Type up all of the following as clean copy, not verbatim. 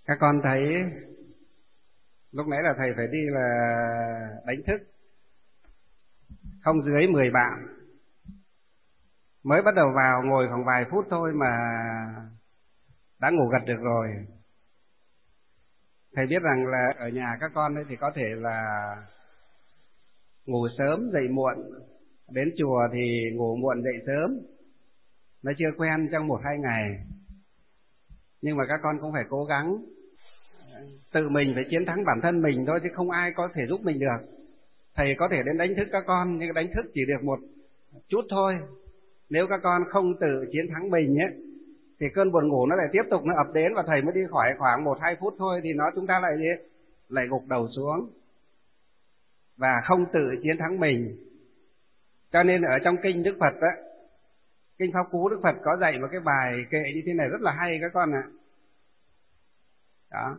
Các con thấy lúc nãy là thầy phải đi là đánh thức không dưới 10 bạn. Mới bắt đầu vào ngồi khoảng vài phút thôi mà đã ngủ gật được rồi. Thầy biết rằng là ở nhà các con ấy thì có thể là ngủ sớm dậy muộn, đến chùa thì ngủ muộn dậy sớm, nó chưa quen trong 1-2 ngày. Nhưng mà các con cũng phải cố gắng tự mình phải chiến thắng bản thân mình thôi, chứ không ai có thể giúp mình được. Thầy có thể đến đánh thức các con, nhưng đánh thức chỉ được một chút thôi. Nếu các con không tự chiến thắng mình ấy, thì cơn buồn ngủ nó lại tiếp tục nó ập đến, và thầy mới đi khỏi khoảng 1-2 phút thôi thì chúng ta lại gục đầu xuống và không tự chiến thắng mình. Cho nên ở trong kinh Đức Phật á, kinh Pháp Cú Đức Phật có dạy một cái bài kệ như thế này rất là hay các con ạ. Đó.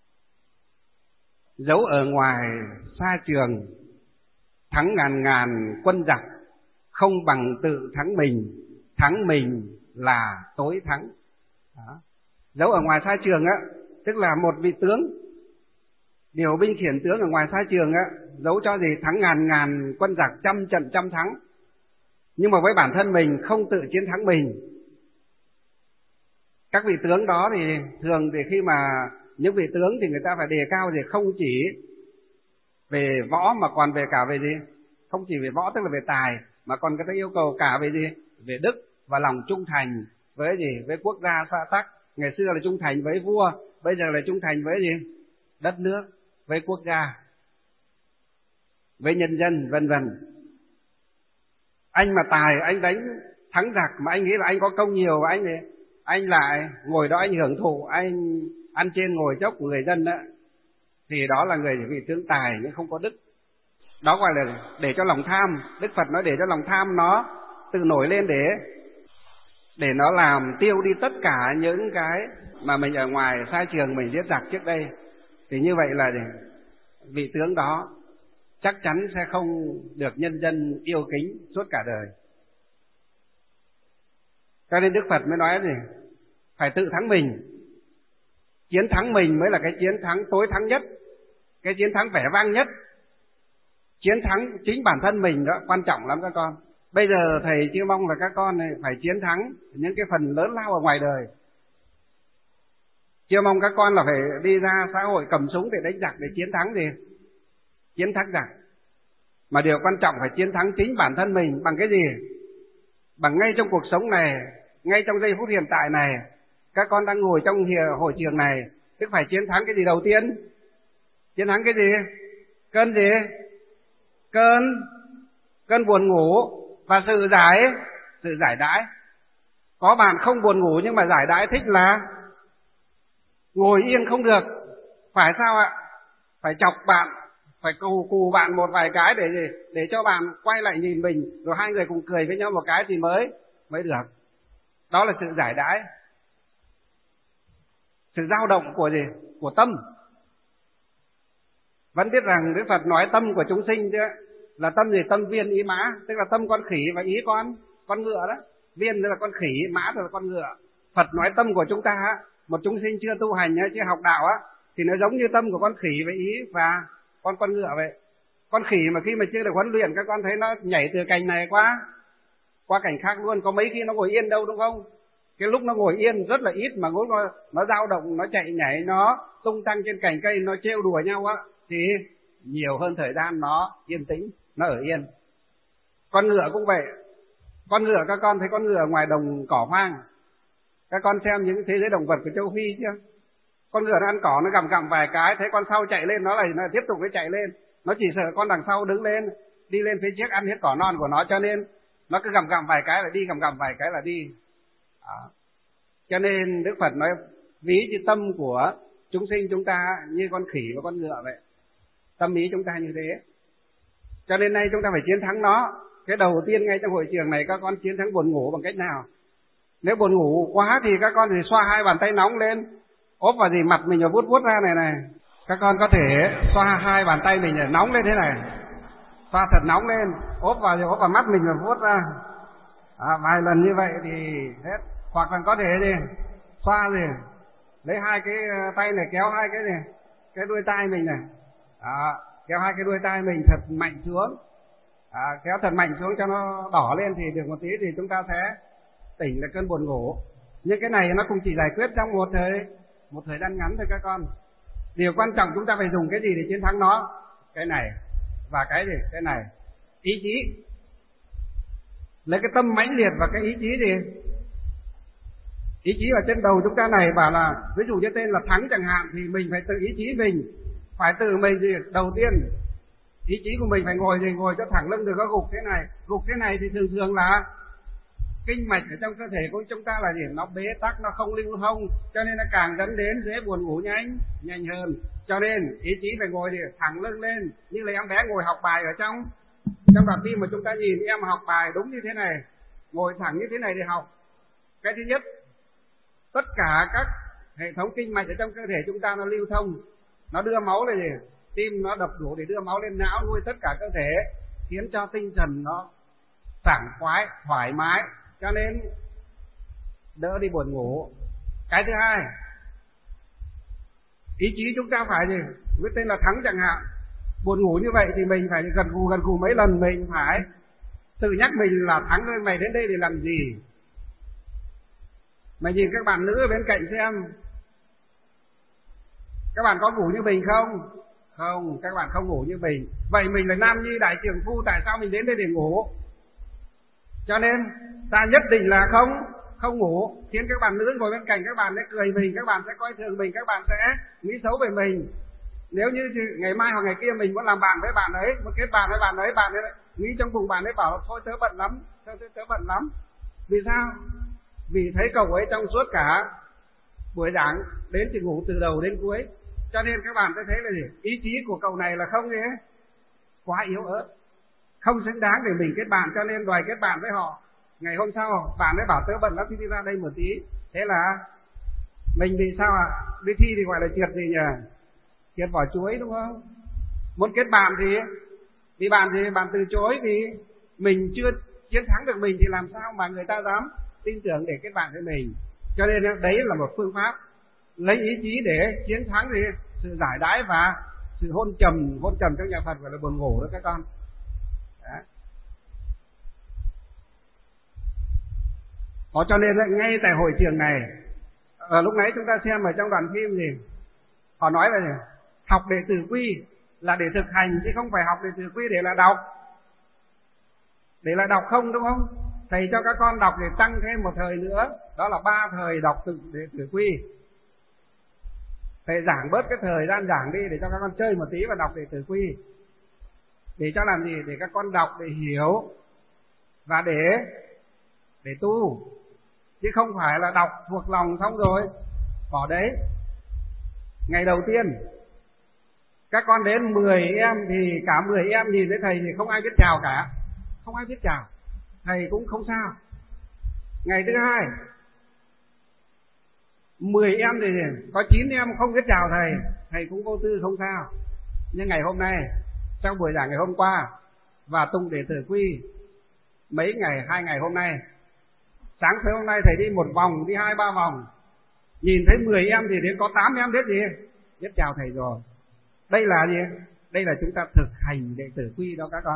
Dẫu ở ngoài xa trường, thắng ngàn ngàn quân giặc, không bằng tự thắng mình là tối thắng. Đó. Dẫu ở ngoài xa trường á, tức là một vị tướng điều binh khiển tướng ở ngoài xa trường á, dẫu cho gì thắng ngàn ngàn quân giặc, trăm trận trăm thắng, nhưng mà với bản thân mình không tự chiến thắng mình. Các vị tướng đó thì thường thì khi mà những vị tướng thì người ta phải đề cao gì, không chỉ về võ mà còn về cả về gì, không chỉ về võ tức là về tài, mà còn người ta yêu cầu cả về gì, về đức và lòng trung thành với gì, với quốc gia xã tắc. Ngày xưa là trung thành với vua, bây giờ là trung thành với gì, đất nước, với quốc gia, với nhân dân, vân vân. Anh mà tài, anh đánh thắng giặc mà anh nghĩ là anh có công nhiều, và anh lại ngồi đó anh hưởng thụ, anh ăn trên ngồi chốc của người dân đó, thì đó là người vị tướng tài nhưng không có đức. Đó gọi là để cho lòng tham. Đức Phật nói để cho lòng tham nó tự nổi lên để nó làm tiêu đi tất cả những cái mà mình ở ngoài xa trường mình giết giặc trước đây. Thì như vậy là vị tướng đó chắc chắn sẽ không được nhân dân yêu kính suốt cả đời. Cho nên Đức Phật mới nói gì, phải tự thắng mình. Chiến thắng mình mới là cái chiến thắng tối thắng nhất, cái chiến thắng vẻ vang nhất. Chiến thắng chính bản thân mình đó quan trọng lắm các con. Bây giờ thầy chưa mong là các con này phải chiến thắng những cái phần lớn lao ở ngoài đời. Chưa mong các con là phải đi ra xã hội cầm súng để đánh giặc, để chiến thắng gì, chiến thắng giặc. Mà điều quan trọng phải chiến thắng chính bản thân mình bằng cái gì? Bằng ngay trong cuộc sống này, ngay trong giây phút hiện tại này, các con đang ngồi trong hội trường này, tức phải chiến thắng cái gì đầu tiên? Chiến thắng cái gì? Cơn gì? Cơn buồn ngủ và sự giải đãi. Có bạn không buồn ngủ nhưng mà giải đãi thích là ngồi yên không được. Phải sao ạ? Phải chọc bạn, phải cù bạn một vài cái để cho bạn quay lại nhìn mình, rồi hai người cùng cười với nhau một cái thì mới được. Đó là sự giải đãi. Sự dao động của gì? Của tâm. Vẫn biết rằng Đức Phật nói tâm của chúng sinh chứ, là tâm gì? Tâm viên ý mã, tức là tâm con khỉ và ý con ngựa đó. Viên là con khỉ, mã là con ngựa. Phật nói tâm của chúng ta, một chúng sinh chưa tu hành, chưa học đạo á, thì nó giống như tâm của con khỉ với ý và con ngựa vậy. Con khỉ mà khi mà chưa được huấn luyện, các con thấy nó nhảy từ cành này qua cành khác luôn, có mấy khi nó ngồi yên đâu, đúng không? Cái lúc nó ngồi yên rất là ít, mà lúc nó dao động, nó chạy nhảy, nó tung tăng trên cành cây, nó trêu đùa nhau á, thì nhiều hơn thời gian nó yên tĩnh, nó ở yên. Con ngựa cũng vậy. Con ngựa, các con thấy con ngựa ngoài đồng cỏ hoang, các con xem những thế giới động vật của châu Phi chưa? Con ngựa nó ăn cỏ, nó gặm vài cái, thấy con sau chạy lên, nó tiếp tục nó chạy lên. Nó chỉ sợ con đằng sau đứng lên, đi lên phía trước ăn hết cỏ non của nó, cho nên nó cứ gặm vài cái là đi, gặm vài cái là đi. Đó. Cho nên Đức Phật nói ví như tâm của chúng sinh chúng ta như con khỉ và con ngựa vậy. Tâm ý chúng ta như thế. Cho nên nay chúng ta phải chiến thắng nó. Cái đầu tiên ngay trong hội trường này, các con chiến thắng buồn ngủ bằng cách nào? Nếu buồn ngủ quá thì các con thì xoa hai bàn tay nóng lên, ốp vào gì mặt mình và vuốt ra này. Các con có thể xoa hai bàn tay mình để nóng lên thế này, xoa thật nóng lên, ốp vào mắt mình và vuốt ra. Vài lần như vậy thì hết. Hoặc là có thể gì xoa gì lấy hai cái tay này kéo hai cái này, cái đuôi tai mình này. Đó, kéo hai cái đuôi tai mình thật mạnh xuống. Kéo thật mạnh xuống cho nó đỏ lên thì được một tí thì chúng ta sẽ tỉnh lại cơn buồn ngủ. Nhưng cái này nó cũng chỉ giải quyết trong một thời gian ngắn thôi các con. Điều quan trọng chúng ta phải dùng cái gì để chiến thắng nó? Cái này và cái gì? Cái này. Ý chí. Lấy cái tâm mãnh liệt và cái ý chí gì? Ý chí ở trên đầu chúng ta này bảo là ví dụ như tên là thắng chẳng hạn, thì mình phải tự ý chí mình, phải tự mình gì? Đầu tiên ý chí của mình phải ngồi cho thẳng lưng, đừng có gục thế này. Gục thế này thì thường là kinh mạch ở trong cơ thể của chúng ta là gì? Nó bế tắc, nó không lưu thông, cho nên nó càng dẫn đến dễ buồn ngủ nhanh hơn. Cho nên ý chí phải ngồi thì thẳng lưng lên, như là em bé ngồi học bài ở trong đoạn phim mà chúng ta nhìn em học bài đúng như thế này, ngồi thẳng như thế này để học. Cái thứ nhất, tất cả các hệ thống kinh mạch ở trong cơ thể chúng ta nó lưu thông, nó đưa máu lên gì? Tim nó đập đủ để đưa máu lên não, nuôi tất cả cơ thể, khiến cho tinh thần nó sảng khoái, thoải mái, cho nên đỡ đi buồn ngủ. Cái thứ hai, ý chí chúng ta phải gì? Với tên là thắng chẳng hạn, buồn ngủ như vậy thì mình phải gật gù mấy lần, mình phải tự nhắc mình là thắng ơi, mày đến đây để làm gì? Mày nhìn các bạn nữ ở bên cạnh xem, các bạn có ngủ như mình không? Không, các bạn không ngủ như mình. Vậy mình là nam nhi đại trưởng phu, tại sao mình đến đây để ngủ? Cho nên ta nhất định là không ngủ, khiến các bạn nữ ngồi bên cạnh các bạn sẽ cười mình, các bạn sẽ coi thường mình, các bạn sẽ nghĩ xấu về mình. Nếu như ngày mai hoặc ngày kia mình muốn làm bạn với bạn ấy, muốn kết bạn với bạn ấy nghĩ trong bụng bạn ấy bảo thôi tớ bận lắm. Vì sao? Vì thấy cậu ấy trong suốt cả buổi giảng đến thì ngủ từ đầu đến cuối. Cho nên các bạn sẽ thấy là gì? Ý chí của cậu này là không gì hết, quá yếu ớt, không xứng đáng để mình kết bạn, cho nên đòi kết bạn với họ. Ngày hôm sau bạn ấy bảo tớ bận lắm thì đi ra đây một tí. Thế là mình thì sao ạ? Đi thi thì gọi là trượt gì nhỉ? Trượt vỏ chuối đúng không? Muốn kết bạn thì bạn từ chối, thì mình chưa chiến thắng được mình thì làm sao mà người ta dám tin tưởng để kết bạn với mình. Cho nên đấy là một phương pháp lấy ý chí để chiến thắng thì sự giải đãi và sự hôn trầm trong nhà Phật gọi là buồn ngủ đó các con. Đó, cho nên ngay tại hội trường này, lúc nãy chúng ta xem ở trong đoạn phim gì họ nói là gì? Học để tử quy là để thực hành, chứ không phải học để tử quy để là đọc. Để là đọc không, đúng không? Thầy cho các con đọc để tăng thêm một thời nữa, đó là 3 thời đọc để tử quy. Thầy giảm bớt cái thời gian giảng đi để cho các con chơi một tí và đọc để tử quy. Để cho làm gì? Để các con đọc để hiểu và để tu, chứ không phải là đọc thuộc lòng xong rồi bỏ đấy. Ngày đầu tiên các con đến 10 em thì cả 10 em nhìn thấy thầy thì không ai biết chào cả, không ai biết chào, thầy cũng không sao. Ngày thứ hai 10 em thì có 9 em không biết chào thầy cũng vô tư, không sao. Nhưng ngày hôm nay, trong buổi giảng ngày hôm qua và tung đệ tử quy mấy ngày, 2 ngày hôm nay, sáng sớm hôm nay thầy đi 1 vòng, đi 2-3 vòng, nhìn thấy 10 em thì đến có 8 em biết gì? Biết chào thầy rồi. Đây là gì? Đây là chúng ta thực hành đệ tử quy đó các con.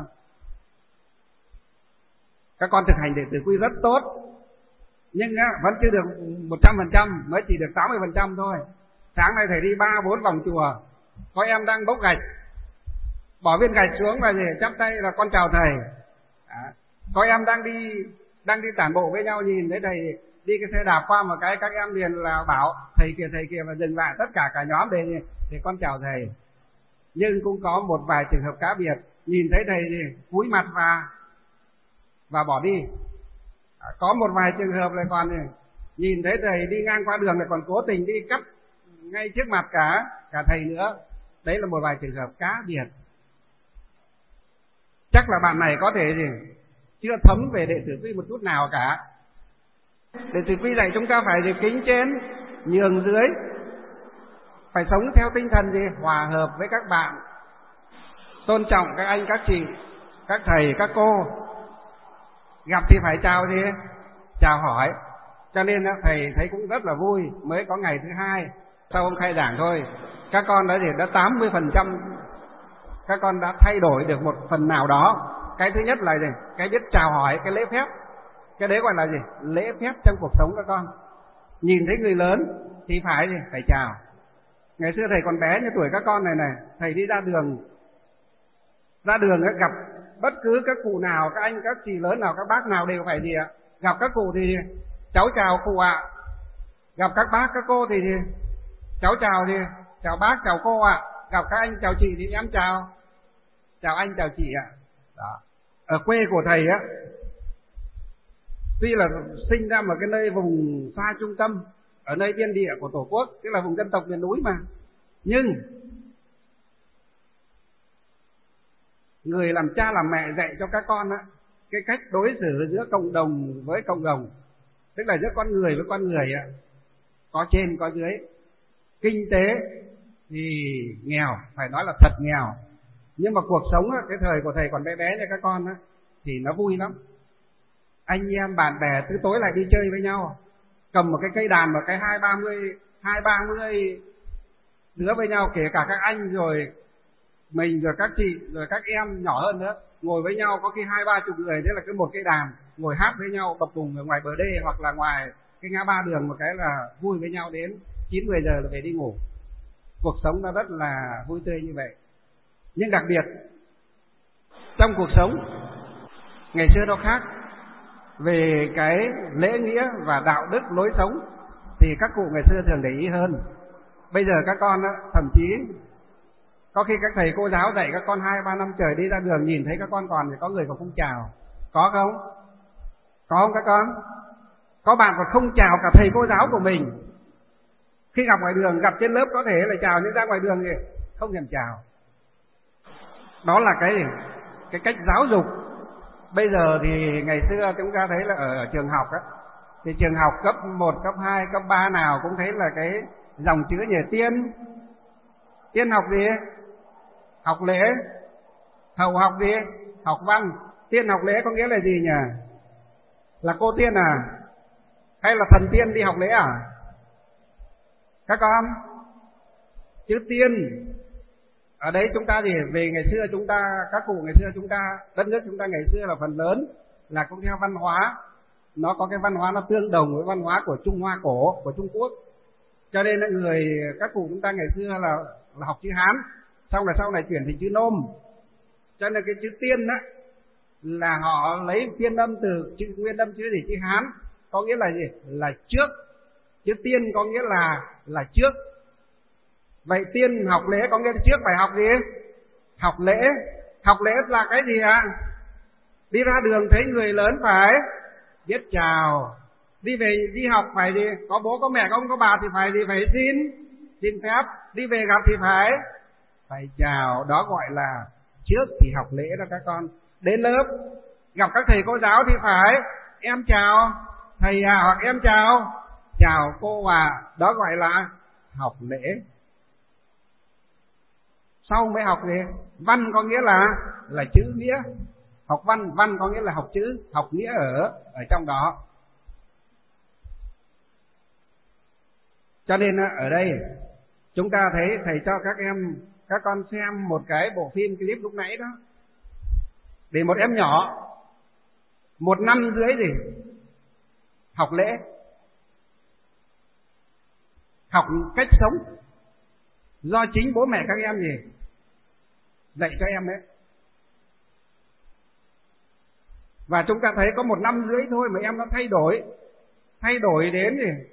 Các con thực hành đệ tử quy rất tốt, nhưng vẫn chưa được 100%, mới chỉ được 80% thôi. Sáng nay thầy đi 3-4 vòng chùa, có em đang bốc gạch, bỏ viên gạch xuống và gì chắp tay là con chào thầy. Có em đang đi tản bộ với nhau, nhìn thấy thầy đi cái xe đạp qua một cái, các em liền là bảo thầy kìa và dừng lại, tất cả nhóm để con chào thầy. Nhưng cũng có một vài trường hợp cá biệt, nhìn thấy thầy thì cúi mặt và bỏ đi. Có một vài trường hợp lại còn nhìn thấy thầy đi ngang qua đường lại còn cố tình đi cắt ngay trước mặt cả thầy nữa. Đấy là một vài trường hợp cá biệt. Chắc là bạn này có thể chưa thấm về đệ tử quy một chút nào cả. Đệ tử quy dạy chúng ta phải kính trên, nhường dưới, phải sống theo tinh thần hòa hợp với các bạn, tôn trọng các anh, các chị, các thầy, các cô. Gặp thì phải chào chào hỏi, Cho nên thầy thấy cũng rất là vui. Mới có ngày thứ 2 sau hôm khai giảng thôi, các con đã 80% các con đã thay đổi được một phần nào đó. Cái thứ nhất là gì? Cái biết chào hỏi, cái lễ phép. Cái đấy gọi là gì? Lễ phép trong cuộc sống các con. Nhìn thấy người lớn thì phải gì? Phải chào. Ngày xưa thầy còn bé như tuổi các con này, thầy đi ra đường gặp bất cứ các cụ nào, các anh, các chị lớn nào, các bác nào đều phải gì ạ? Gặp các cụ thì cháu chào cụ ạ. Gặp các bác, các cô thì cháu chào chào bác, chào cô ạ. Gặp các anh, chào chị thì em chào anh, chào chị ạ. Đó. Ở quê của thầy á, tuy là sinh ra một cái nơi vùng xa trung tâm, ở nơi biên địa của Tổ quốc, tức là vùng dân tộc miền núi mà, nhưng người làm cha làm mẹ dạy cho các con á, cái cách đối xử giữa cộng đồng với cộng đồng, tức là giữa con người với con người á, có trên có dưới. Kinh tế thì nghèo, phải nói là thật nghèo, nhưng mà cuộc sống á, cái thời của thầy còn bé bé như các con á, thì nó vui lắm. Anh em bạn bè từ tối lại đi chơi với nhau, cầm một cái cây đàn, một cái 2-30 đứa với nhau, kể cả các anh rồi mình rồi các chị rồi các em nhỏ hơn nữa, ngồi với nhau có khi 20-30 người, thế là cứ một cây đàn ngồi hát với nhau bập bùng ở ngoài bờ đê hoặc là ngoài cái ngã ba đường, một cái là vui với nhau đến 9-10 giờ là về đi ngủ. Cuộc sống nó rất là vui tươi như vậy. Nhưng đặc biệt trong cuộc sống ngày xưa nó khác về cái lễ nghĩa và đạo đức lối sống, thì các cụ ngày xưa thường để ý hơn. Bây giờ các con á, thậm chí có khi các thầy cô giáo dạy các con 2-3 năm trời đi ra đường nhìn thấy các con còn thì có người còn không chào. Có không? Có không các con? Có bạn còn không chào cả thầy cô giáo của mình. Khi gặp ngoài đường, gặp trên lớp có thể là chào, nhưng ra ngoài đường thì không thèm chào. Đó là cái cách giáo dục. Bây giờ thì ngày xưa chúng ta thấy là ở trường học á, thì trường học cấp 1, cấp 2, cấp 3 nào cũng thấy là cái dòng chữ như Tiên học gì? Học lễ. Hậu học gì? Học văn. Tiên học lễ có nghĩa là gì nhỉ? Là cô Tiên à? Hay là thần tiên đi học lễ à? Các con, chữ Tiên ở đấy chúng ta thì về ngày xưa chúng ta, các cụ ngày xưa chúng ta, đất nước chúng ta ngày xưa là phần lớn là cũng theo văn hóa, nó có cái văn hóa nó tương đồng với văn hóa của Trung Hoa cổ, của Trung Quốc. Cho nên là các cụ chúng ta ngày xưa là học chữ Hán, xong là sau này chuyển thành chữ Nôm. Cho nên cái chữ Tiên á là họ lấy phiên âm từ chữ nguyên âm chữ gì? Chữ Hán, có nghĩa là gì? Là trước. Chữ Tiên có nghĩa là trước. Vậy tiên học lễ có nghĩa là trước phải học gì? Học lễ. Học lễ là cái gì ạ? Đi ra đường thấy người lớn phải biết chào. Đi về đi học phải gì? Có bố có mẹ có ông có bà thì phải gì? Phải xin phép. Đi về gặp thì phải chào. Đó gọi là trước thì học lễ đó các con. Đến lớp gặp các thầy cô giáo thì phải em chào thầy à, hoặc em chào cô à. Đó gọi là học lễ. Sau mới học gì? Văn có nghĩa là chữ nghĩa. Học văn, văn có nghĩa là học chữ, học nghĩa ở trong đó. Cho nên ở đây chúng ta thấy thầy cho các con xem một cái bộ phim clip lúc nãy đó. Để một em nhỏ 1 năm dưới gì? Học lễ, học cách sống do chính bố mẹ các em gì? Dạy cho em đấy. Và chúng ta thấy có 1 năm dưới thôi mà em nó thay đổi đến gì?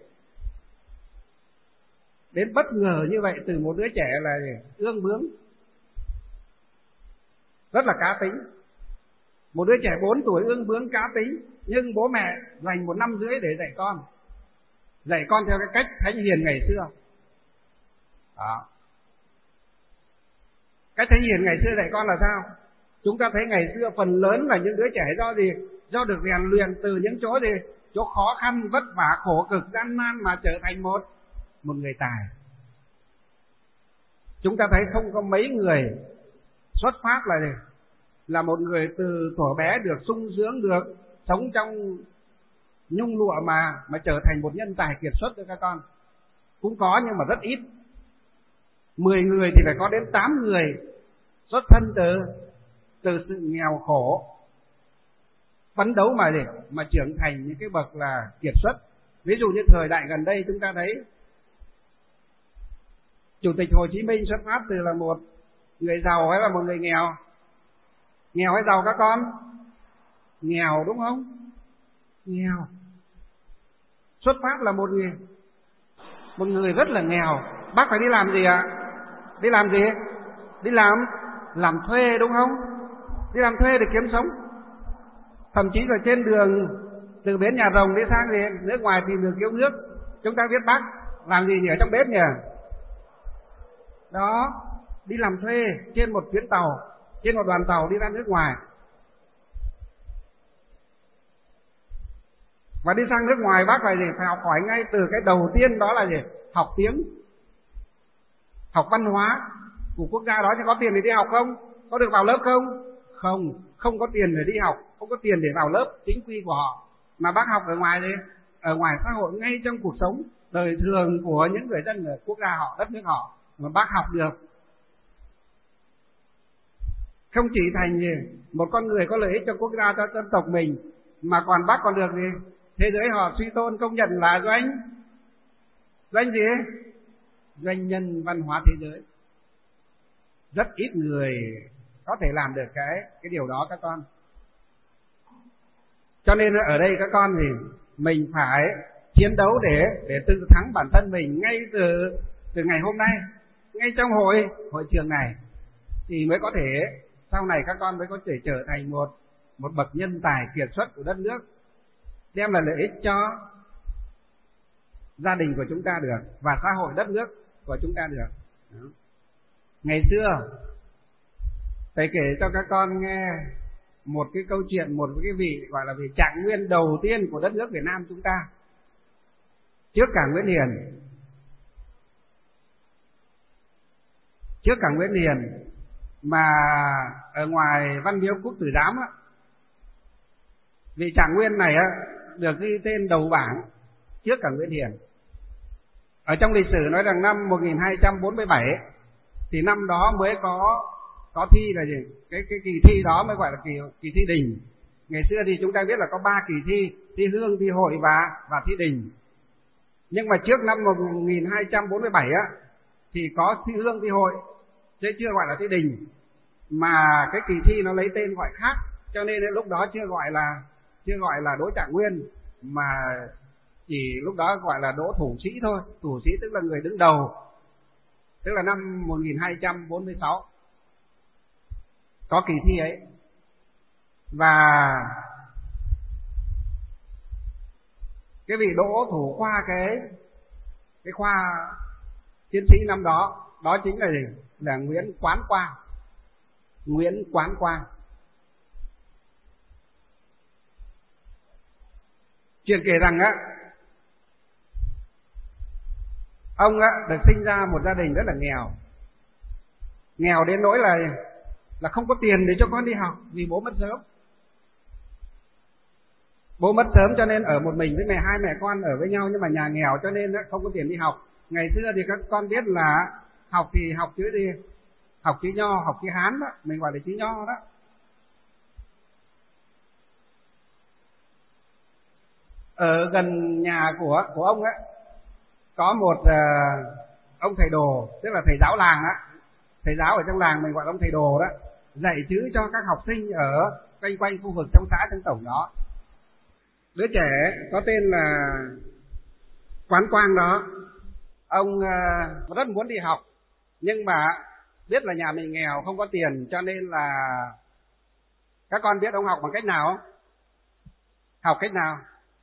Đến bất ngờ như vậy, từ một đứa trẻ là ương bướng, rất là cá tính. Một đứa trẻ 4 tuổi ương bướng cá tính, nhưng bố mẹ dành 1 năm rưỡi để dạy con theo cái cách thánh hiền ngày xưa. Đó. Cách thánh hiền ngày xưa dạy con là sao? Chúng ta thấy ngày xưa phần lớn là những đứa trẻ do gì? Do được rèn luyện từ những chỗ gì? Chỗ khó khăn, vất vả, khổ cực, gian nan mà trở thành một người tài. Chúng ta thấy không có mấy người xuất phát là một người từ thuở bé được sung sướng, được sống trong nhung lụa mà trở thành một nhân tài kiệt xuất cho các con. Cũng có nhưng mà rất ít. 10 người thì phải có đến 8 người xuất thân từ sự nghèo khổ, phấn đấu mà trưởng thành những cái bậc là kiệt xuất. Ví dụ như thời đại gần đây chúng ta thấy Chủ tịch Hồ Chí Minh xuất phát từ là một người giàu hay là một người nghèo? Nghèo hay giàu các con? Nghèo đúng không? Nghèo. Xuất phát là một người rất là nghèo. Bác phải đi làm gì ạ? Đi làm gì? Đi làm thuê đúng không? Đi làm thuê để kiếm sống. Thậm chí là trên đường từ bến Nhà Rồng đi sang nước ngoài tìm đường cứu nước, chúng ta biết bác làm gì nhỉ ở trong bếp nhỉ? Đó, đi làm thuê trên một chuyến tàu, trên một đoàn tàu đi ra nước ngoài. Và đi sang nước ngoài bác phải phải học hỏi ngay từ cái đầu tiên, đó là học tiếng, học văn hóa của quốc gia đó. Chứ có tiền để đi học không? Có được vào lớp không? Không có tiền để đi học, không có tiền để vào lớp chính quy của họ. Mà bác học ở ngoài ở ngoài xã hội, ngay trong cuộc sống đời thường của những người dân ở quốc gia họ, đất nước họ mà bác học được. Không chỉ thành một con người có lợi ích cho quốc gia, cho dân tộc mình, mà còn bác còn được thế giới họ suy tôn công nhận là doanh gì? Doanh nhân văn hóa thế giới. Rất ít người có thể làm được cái điều đó các con. Cho nên ở đây các con thì mình phải chiến đấu để tự thắng bản thân mình ngay từ ngày hôm nay, ngay trong hội trường này, thì mới có thể sau này các con mới có thể trở thành một bậc nhân tài kiệt xuất của đất nước, đem lại lợi ích cho gia đình của chúng ta được và xã hội đất nước của chúng ta được. Đó. Ngày xưa thầy kể cho các con nghe một cái câu chuyện, một cái vị gọi là vị trạng nguyên đầu tiên của đất nước Việt Nam chúng ta, trước cả Nguyễn Hiền. Trước cả Nguyễn Hiền mà ở ngoài Văn Miếu Quốc Tử Giám á, vị trạng nguyên này á được ghi tên đầu bảng trước cả Nguyễn Hiền. Ở trong lịch sử nói rằng năm 1247 thì năm đó mới có thi là gì? Cái kỳ thi đó mới gọi là kỳ thi đình. Ngày xưa thì chúng ta biết là có 3 kỳ thi hương, thi hội và thi đình. Nhưng mà trước năm 1247 á thì có thi hương, thi hội, chứ chưa gọi là thi đình. Mà cái kỳ thi nó lấy tên gọi khác, cho nên lúc đó chưa gọi là Đỗ Trạng Nguyên, mà chỉ lúc đó gọi là Đỗ Thủ Sĩ thôi. Thủ Sĩ tức là người đứng đầu, tức là năm 1246 có kỳ thi ấy. Và cái vị Đỗ thủ khoa cái khoa tiến sĩ năm đó chính là gì? Là Nguyễn Quán Quang. Nguyễn Quán Quang. Chuyện kể rằng á, ông á được sinh ra một gia đình rất là nghèo. Nghèo đến nỗi là không có tiền để cho con đi học vì bố mất sớm. Bố mất sớm cho nên ở một mình với hai mẹ con ở với nhau, nhưng mà nhà nghèo cho nên không có tiền đi học. Ngày xưa thì các con biết là học thì học chữ Nho, học chữ Hán đó, mình gọi là chữ Nho đó. Ở gần nhà của ông ấy có một ông thầy đồ, tức là thầy giáo làng á. Thầy giáo ở trong làng mình gọi là ông thầy đồ đó, dạy chữ cho các học sinh ở quanh khu vực trong xã, trong tổng đó. Đứa trẻ có tên là Quán Quang đó, ông rất muốn đi học, nhưng mà biết là nhà mình nghèo không có tiền, cho nên là các con biết ông học bằng cách nào không? Học cách nào?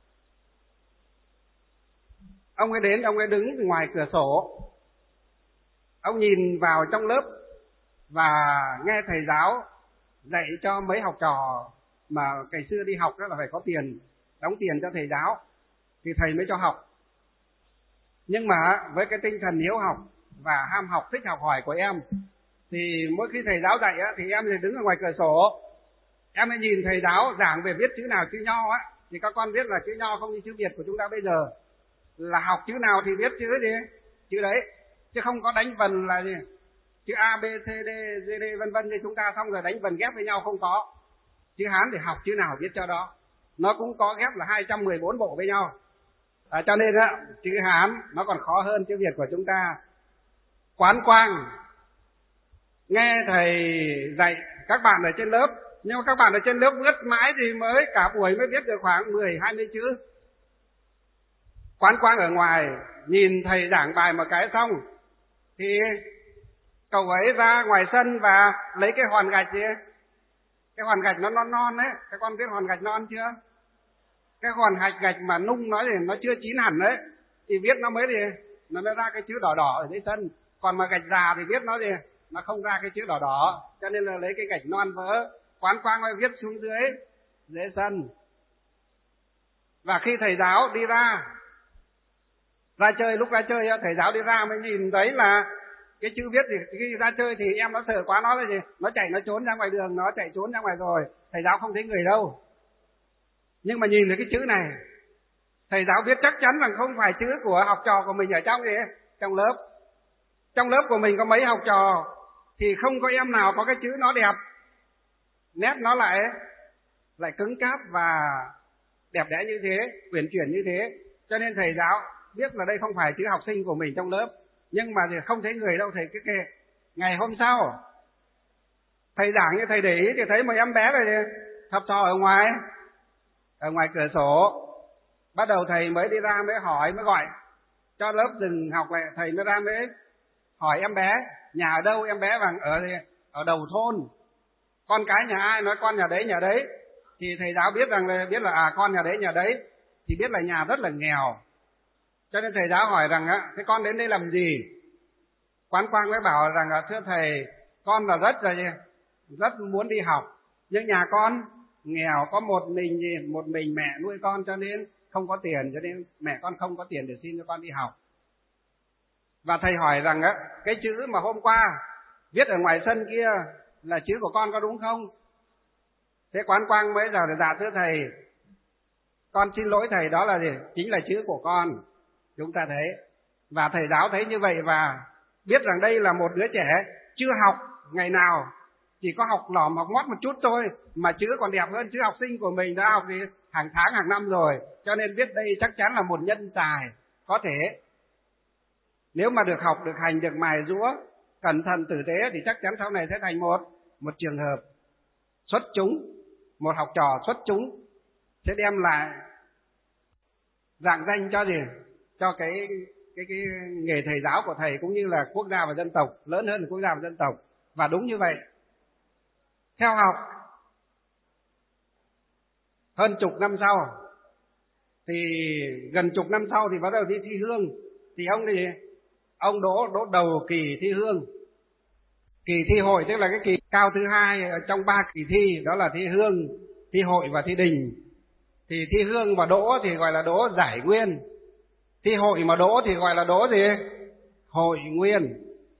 Ông ấy đến, ông ấy đứng ngoài cửa sổ, ông nhìn vào trong lớp và nghe thầy giáo dạy cho mấy học trò mà ngày xưa đi học đó là phải có tiền, đóng tiền cho thầy giáo thì thầy mới cho học. Nhưng mà với cái tinh thần hiếu học và ham học, thích học hỏi của em, thì mỗi khi thầy giáo dạy á, thì em thì đứng ở ngoài cửa sổ, em mới nhìn thầy giáo giảng về viết chữ nào chữ Nho á, thì các con biết là chữ Nho không như chữ Việt của chúng ta bây giờ, là học chữ nào thì viết chữ gì, chữ đấy, chứ không có đánh vần là gì, chữ A, B, C, D, G, D vân vân như chúng ta xong rồi đánh vần ghép với nhau, không có. Chữ Hán thì học chữ nào viết cho đó, nó cũng có ghép là 214 bộ với nhau. Cho nên á, chữ Hán nó còn khó hơn chữ Việt của chúng ta. Quán quang, nghe thầy dạy các bạn ở trên lớp, nhưng mà các bạn ở trên lớp viết mãi thì mới cả buổi mới viết được khoảng 10-20 chữ. Quán quang ở ngoài, nhìn thầy giảng bài một cái xong thì cậu ấy ra ngoài sân và lấy cái hòn gạch gì, cái hòn gạch nó non đấy, các con biết hòn gạch non chưa? Cái hòn gạch mà nung nó thì nó chưa chín hẳn đấy, thì viết nó mới ra cái chữ đỏ đỏ ở dưới sân. Còn mà gạch già thì viết nó thì nó không ra cái chữ đỏ đỏ, cho nên là lấy cái gạch non vỡ. Quán quang mới viết xuống dưới sân. Và khi thầy giáo đi ra chơi, lúc ra chơi thầy giáo đi ra mới nhìn thấy là cái chữ viết thì khi ra chơi thì em nó sợ quá, nó là gì, nó chạy nó trốn ra ngoài đường, nó chạy trốn ra ngoài rồi, thầy giáo không thấy người đâu. Nhưng mà nhìn thấy cái chữ này, thầy giáo biết chắc chắn rằng không phải chữ của học trò của mình ở trong lớp. Trong lớp của mình có mấy học trò thì không có em nào có cái chữ nó đẹp, nét nó lại cứng cáp và đẹp đẽ như thế, uyển chuyển như thế. Cho nên thầy giáo biết là đây không phải chữ học sinh của mình trong lớp, nhưng mà thì không thấy người đâu, thầy cứ kệ. Ngày hôm sau thầy giảng như thầy để ý thì thấy một em bé rồi học trò ở ngoài cửa sổ. Bắt đầu thầy mới đi ra mới hỏi, mới gọi cho lớp dừng học lại. Thầy mới ra mới hỏi em bé nhà ở đâu. Em bé bằng ở đầu thôn. Con cái nhà ai? Nói con nhà đấy. Thì thầy giáo biết là con nhà đấy, thì biết là nhà rất là nghèo. Cho nên thầy giáo hỏi rằng thế con đến đây làm gì? Quán quang mới bảo rằng thưa thầy, con là rất muốn đi học, nhưng nhà con nghèo, có một mình mẹ nuôi con, cho nên không có tiền, cho nên mẹ con không có tiền để xin cho con đi học. Và thầy hỏi rằng cái chữ mà hôm qua viết ở ngoài sân kia là chữ của con có đúng không? Thế Quán Quang mới giờ dạ thưa thầy, con xin lỗi thầy, đó là gì? Chính là chữ của con. Chúng ta thấy, và thầy giáo thấy như vậy và biết rằng đây là một đứa trẻ chưa học ngày nào, chỉ có học lỏm học mót một chút thôi, mà chữ còn đẹp hơn chữ học sinh của mình đã học thì hàng tháng hàng năm rồi. Cho nên biết đây chắc chắn là một nhân tài, có thể nếu mà được học, được hành, được mài giũa cẩn thận tử tế thì chắc chắn sau này sẽ thành một trường hợp xuất chúng, một học trò xuất chúng, sẽ đem lại rạng danh cho cái nghề thầy giáo của thầy, cũng như là quốc gia và dân tộc, lớn hơn là quốc gia và dân tộc. Và đúng như vậy. Theo học hơn chục năm sau, thì gần chục năm sau thì bắt đầu đi thi hương. Thì ông đỗ đầu kỳ thi hương. Kỳ thi hội tức là cái kỳ cao thứ hai trong 3 kỳ thi, đó là thi hương, thi hội và thi đình. Thì thi hương mà đỗ thì gọi là đỗ giải nguyên, thi hội mà đỗ thì gọi là đỗ gì? Hội nguyên.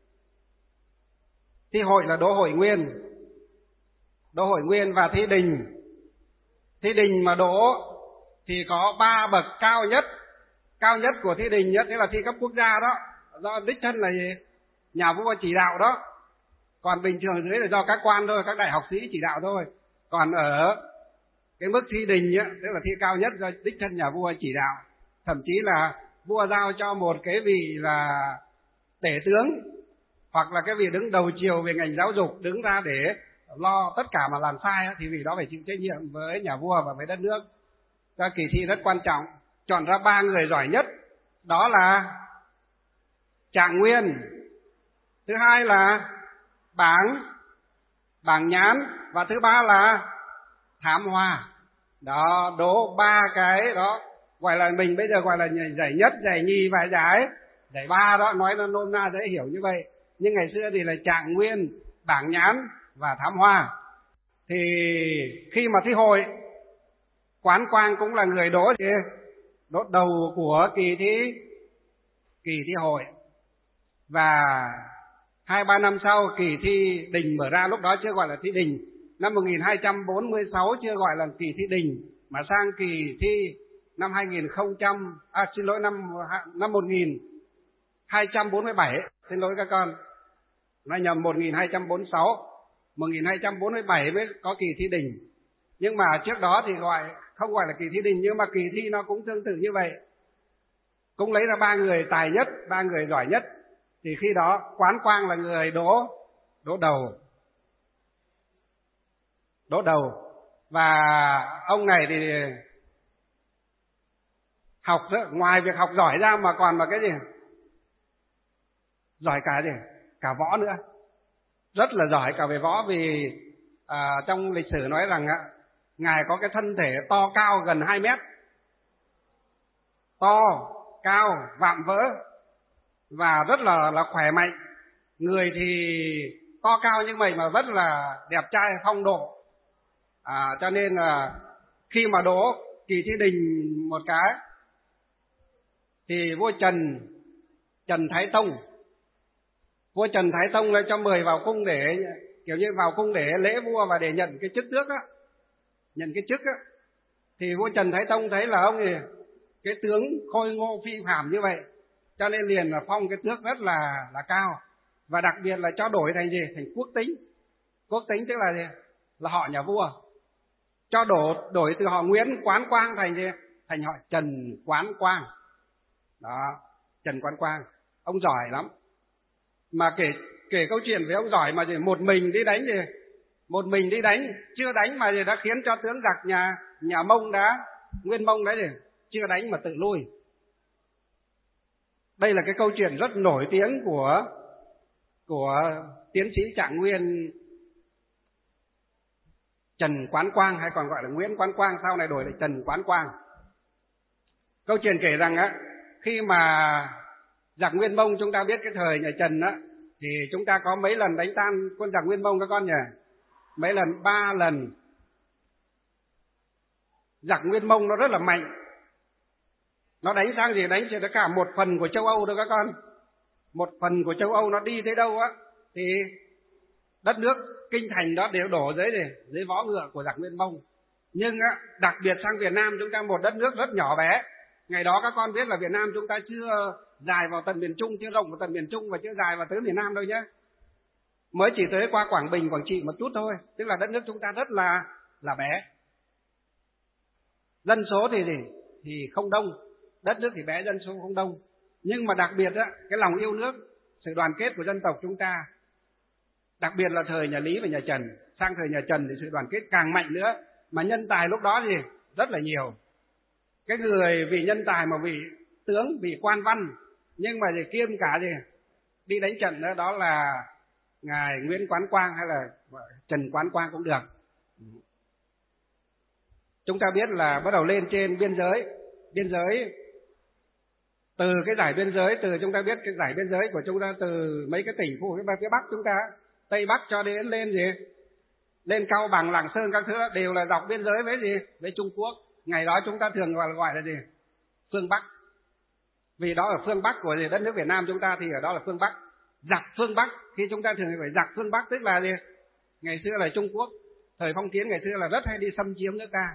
Thi hội là đỗ hội nguyên, đỗ hội nguyên. Và thi đình mà đỗ thì có 3 bậc cao nhất của thi đình nhất, thế là thi cấp quốc gia đó, do đích thân là gì? Nhà vua chỉ đạo đó. Còn bình thường dưới là do các quan thôi, các đại học sĩ chỉ đạo thôi. Còn ở cái mức thi đình tức là thi cao nhất do đích thân nhà vua chỉ đạo. Thậm chí là vua giao cho một cái vị là tể tướng, hoặc là cái vị đứng đầu triều về ngành giáo dục, đứng ra để lo tất cả mà làm sai thì vị đó phải chịu trách nhiệm với nhà vua và với đất nước. Các kỳ thi rất quan trọng, chọn ra 3 người giỏi nhất, đó là Trạng Nguyên, thứ hai là Bảng Nhán, và thứ ba là Thám Hoa. Đó, đố 3 cái đó, gọi là mình bây giờ gọi là giải nhất, giải nhì và giải ba đó, nói nó nôm na dễ hiểu như vậy. Nhưng ngày xưa thì là Trạng Nguyên, Bảng Nhán và Thám Hoa. Thì khi mà thi hội, Quán Quang cũng là người đỗ đầu của kỳ thi hội. Và 2-3 năm sau kỳ thi đình mở ra, lúc đó chưa gọi là thi đình. Năm 1246 chưa gọi là kỳ thi đình, mà sang kỳ thi năm 1247, xin lỗi các con, nó nhầm 1246, 1247 mới có kỳ thi đình. Nhưng mà trước đó thì không gọi là kỳ thi đình, nhưng mà kỳ thi nó cũng tương tự như vậy. Cũng lấy ra 3 người tài nhất, 3 người giỏi nhất. Thì khi đó Quán Quang là người đỗ đầu. Và ông này thì học ngoài việc học giỏi ra mà còn là cái gì? Giỏi cả võ nữa. Rất là giỏi cả về võ, vì trong lịch sử nói rằng Ngài có cái thân thể to cao gần 2 mét. To, cao, vạm vỡ và rất là khỏe mạnh. Người thì to cao nhưng mà rất là đẹp trai, phong độ. Cho nên là khi mà đỗ kỳ thi đình một cái thì vua Trần Thái Tông lại cho mời vào cung để kiểu như vào cung để lễ vua và để nhận cái chức tước á. Thì vua Trần Thái Tông thấy là ông thì cái tướng khôi ngô phi phàm như vậy, cho nên liền là phong cái tước rất là cao, và đặc biệt là cho đổi thành gì? Thành quốc tính. Quốc tính tức là gì? Là họ nhà vua. Cho đổi từ họ Nguyễn Quán Quang thành gì? Thành họ Trần Quán Quang. Đó, Trần Quán Quang. Ông giỏi lắm. Mà kể câu chuyện với ông giỏi mà gì? Một mình đi đánh, chưa đánh mà gì đã khiến cho tướng giặc nhà Mông Nguyên Mông đấy gì? Chưa đánh mà tự lui. Đây là cái câu chuyện rất nổi tiếng của tiến sĩ Trạng Nguyên Trần Quán Quang, hay còn gọi là Nguyễn Quán Quang, sau này đổi lại Trần Quán Quang. Câu chuyện kể rằng khi mà giặc Nguyên Mông, chúng ta biết cái thời nhà Trần thì chúng ta có mấy lần đánh tan quân giặc Nguyên Mông các con nhỉ? Mấy lần? 3 lần. Giặc Nguyên Mông nó rất là mạnh. Nó đánh sang gì? Đánh chỉ tất cả một phần của châu Âu thôi các con. Một phần của châu Âu nó đi tới đâu thì đất nước kinh thành đó đều đổ dưới vó ngựa của giặc Nguyên Mông. Nhưng đặc biệt sang Việt Nam chúng ta, một đất nước rất nhỏ bé. Ngày đó các con biết là Việt Nam chúng ta chưa dài vào tận miền Trung, chưa rộng vào tận miền Trung và chưa dài vào tới miền Nam đâu nhé. Mới chỉ tới qua Quảng Bình, Quảng Trị một chút thôi. Tức là đất nước chúng ta rất là bé. Dân số thì không đông, đất nước thì bé, dân số không đông. Nhưng mà đặc biệt cái lòng yêu nước, sự đoàn kết của dân tộc chúng ta, đặc biệt là thời nhà Lý và nhà Trần. Sang thời nhà Trần thì sự đoàn kết càng mạnh nữa. Mà nhân tài lúc đó thì rất là nhiều. Cái người vì nhân tài mà vì tướng, vì quan văn, nhưng mà thì kiêm cả đi đánh trận đó là ngài Nguyễn Quán Quang hay là Trần Quán Quang cũng được. Chúng ta biết là bắt đầu lên trên biên giới từ cái giải biên giới, từ chúng ta biết cái giải biên giới của chúng ta từ mấy cái tỉnh khu phía Bắc chúng ta, Tây Bắc cho đến lên lên Cao Bằng, Lạng Sơn các thứ đều là dọc biên giới với Trung Quốc. Ngày đó chúng ta thường gọi là gì? Phương Bắc. Vì đó ở phương Bắc của đất nước Việt Nam chúng ta thì ở đó là phương Bắc. Giặc phương Bắc, khi chúng ta thường phải giặc phương Bắc tức là gì? Ngày xưa là Trung Quốc, thời phong kiến ngày xưa là rất hay đi xâm chiếm nước ta.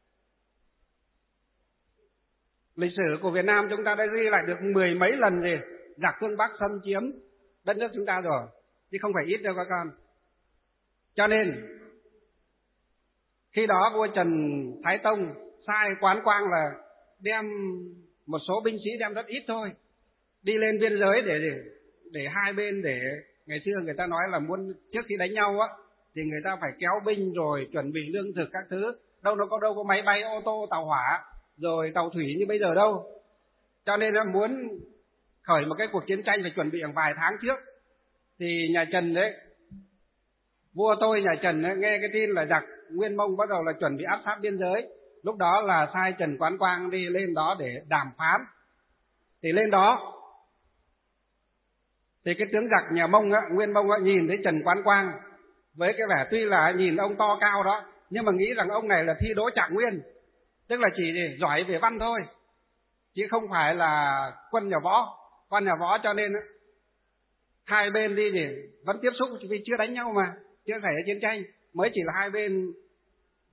Lịch sử của Việt Nam chúng ta đã ghi lại được 10 mấy lần giặc phương Bắc xâm chiếm đất nước chúng ta rồi, chứ không phải ít đâu các con. Cho nên khi đó vua Trần Thái Tông sai Quán Quang là đem một số binh sĩ, đem rất ít thôi, đi lên biên giới để hai bên, để ngày xưa người ta nói là muốn trước khi đánh nhau thì người ta phải kéo binh rồi chuẩn bị lương thực các thứ. Đâu có máy bay, ô tô, tàu hỏa rồi tàu thủy như bây giờ đâu. Cho nên nó muốn khởi một cái cuộc chiến tranh phải chuẩn bị hàng vài tháng trước. Thì nhà Trần đấy, vua tôi nhà Trần ấy, nghe cái tin là giặc Nguyên Mông bắt đầu là chuẩn bị áp sát biên giới. Lúc đó là sai Trần Quán Quang đi lên đó để đàm phán. Thì lên đó thì cái tướng giặc nhà Mông Nguyên Mông nhìn thấy Trần Quán Quang với cái vẻ tuy là nhìn ông to cao đó, nhưng mà nghĩ rằng ông này là thi đỗ Trạng Nguyên, tức là chỉ giỏi về văn thôi, chứ không phải là quân nhà võ, cho nên hai bên đi thì vẫn tiếp xúc vì chưa đánh nhau mà, chưa xảy ra chiến tranh, mới chỉ là hai bên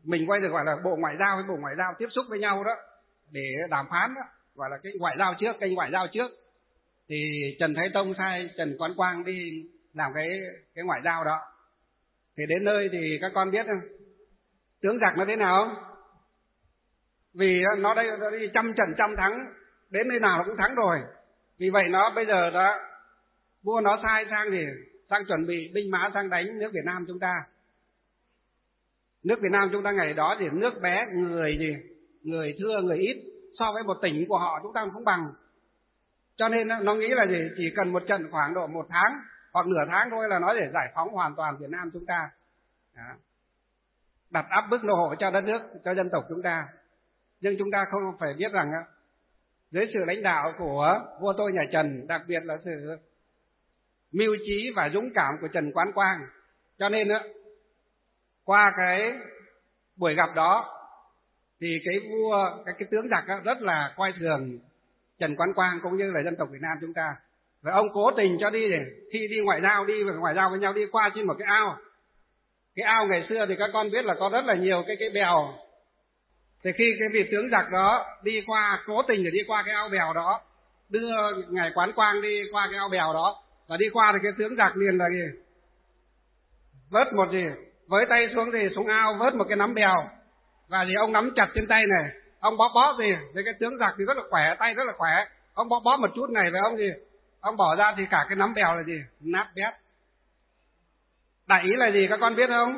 mình quay được gọi là Bộ Ngoại giao với Bộ Ngoại giao tiếp xúc với nhau đó để đàm phán đó, gọi là cái ngoại giao trước, kênh ngoại giao trước. Thì Trần Thái Tông sai Trần Quán Quang đi làm cái ngoại giao đó. Thì đến nơi thì các con biết không? Tướng giặc nó thế nào không? Vì nó đi trăm trận trăm thắng, đến nơi nào nó cũng thắng rồi. Vì vậy nó bây giờ đó vua nó sai sang chuẩn bị binh mã sang đánh nước Việt Nam chúng ta. Nước Việt Nam chúng ta ngày đó thì nước bé, người thưa người ít, so với một tỉnh của họ chúng ta không bằng. Cho nên nó nghĩ là chỉ cần một trận khoảng độ 1 tháng hoặc nửa tháng thôi là nó để giải phóng hoàn toàn Việt Nam chúng ta. Đó. Đặt áp bức nô hộ cho đất nước, cho dân tộc chúng ta. Nhưng chúng ta không phải biết rằng dưới sự lãnh đạo của vua tôi nhà Trần, đặc biệt là sự mưu trí và dũng cảm của Trần Quán Quang, cho nên qua cái buổi gặp đó thì cái tướng giặc rất là coi thường Trần Quán Quang cũng như là dân tộc Việt Nam chúng ta. Và ông cố tình cho đi, khi đi ngoại giao với nhau, đi qua trên một cái ao. Cái ao ngày xưa thì các con biết là có rất là nhiều cái bèo. Thì khi cái vị tướng giặc đó đi qua, cố tình để đi qua cái ao bèo đó, đưa ngài Quán Quang đi qua cái ao bèo đó, và đi qua thì cái tướng giặc liền là vớt với tay xuống xuống ao vớt một cái nắm bèo, và ông nắm chặt trên tay này, ông bóp thì cái tướng giặc thì rất là khỏe, tay rất là khỏe, ông bóp một chút này, và ông bỏ ra thì cả cái nắm bèo là nát bét. Đại ý là gì các con biết không?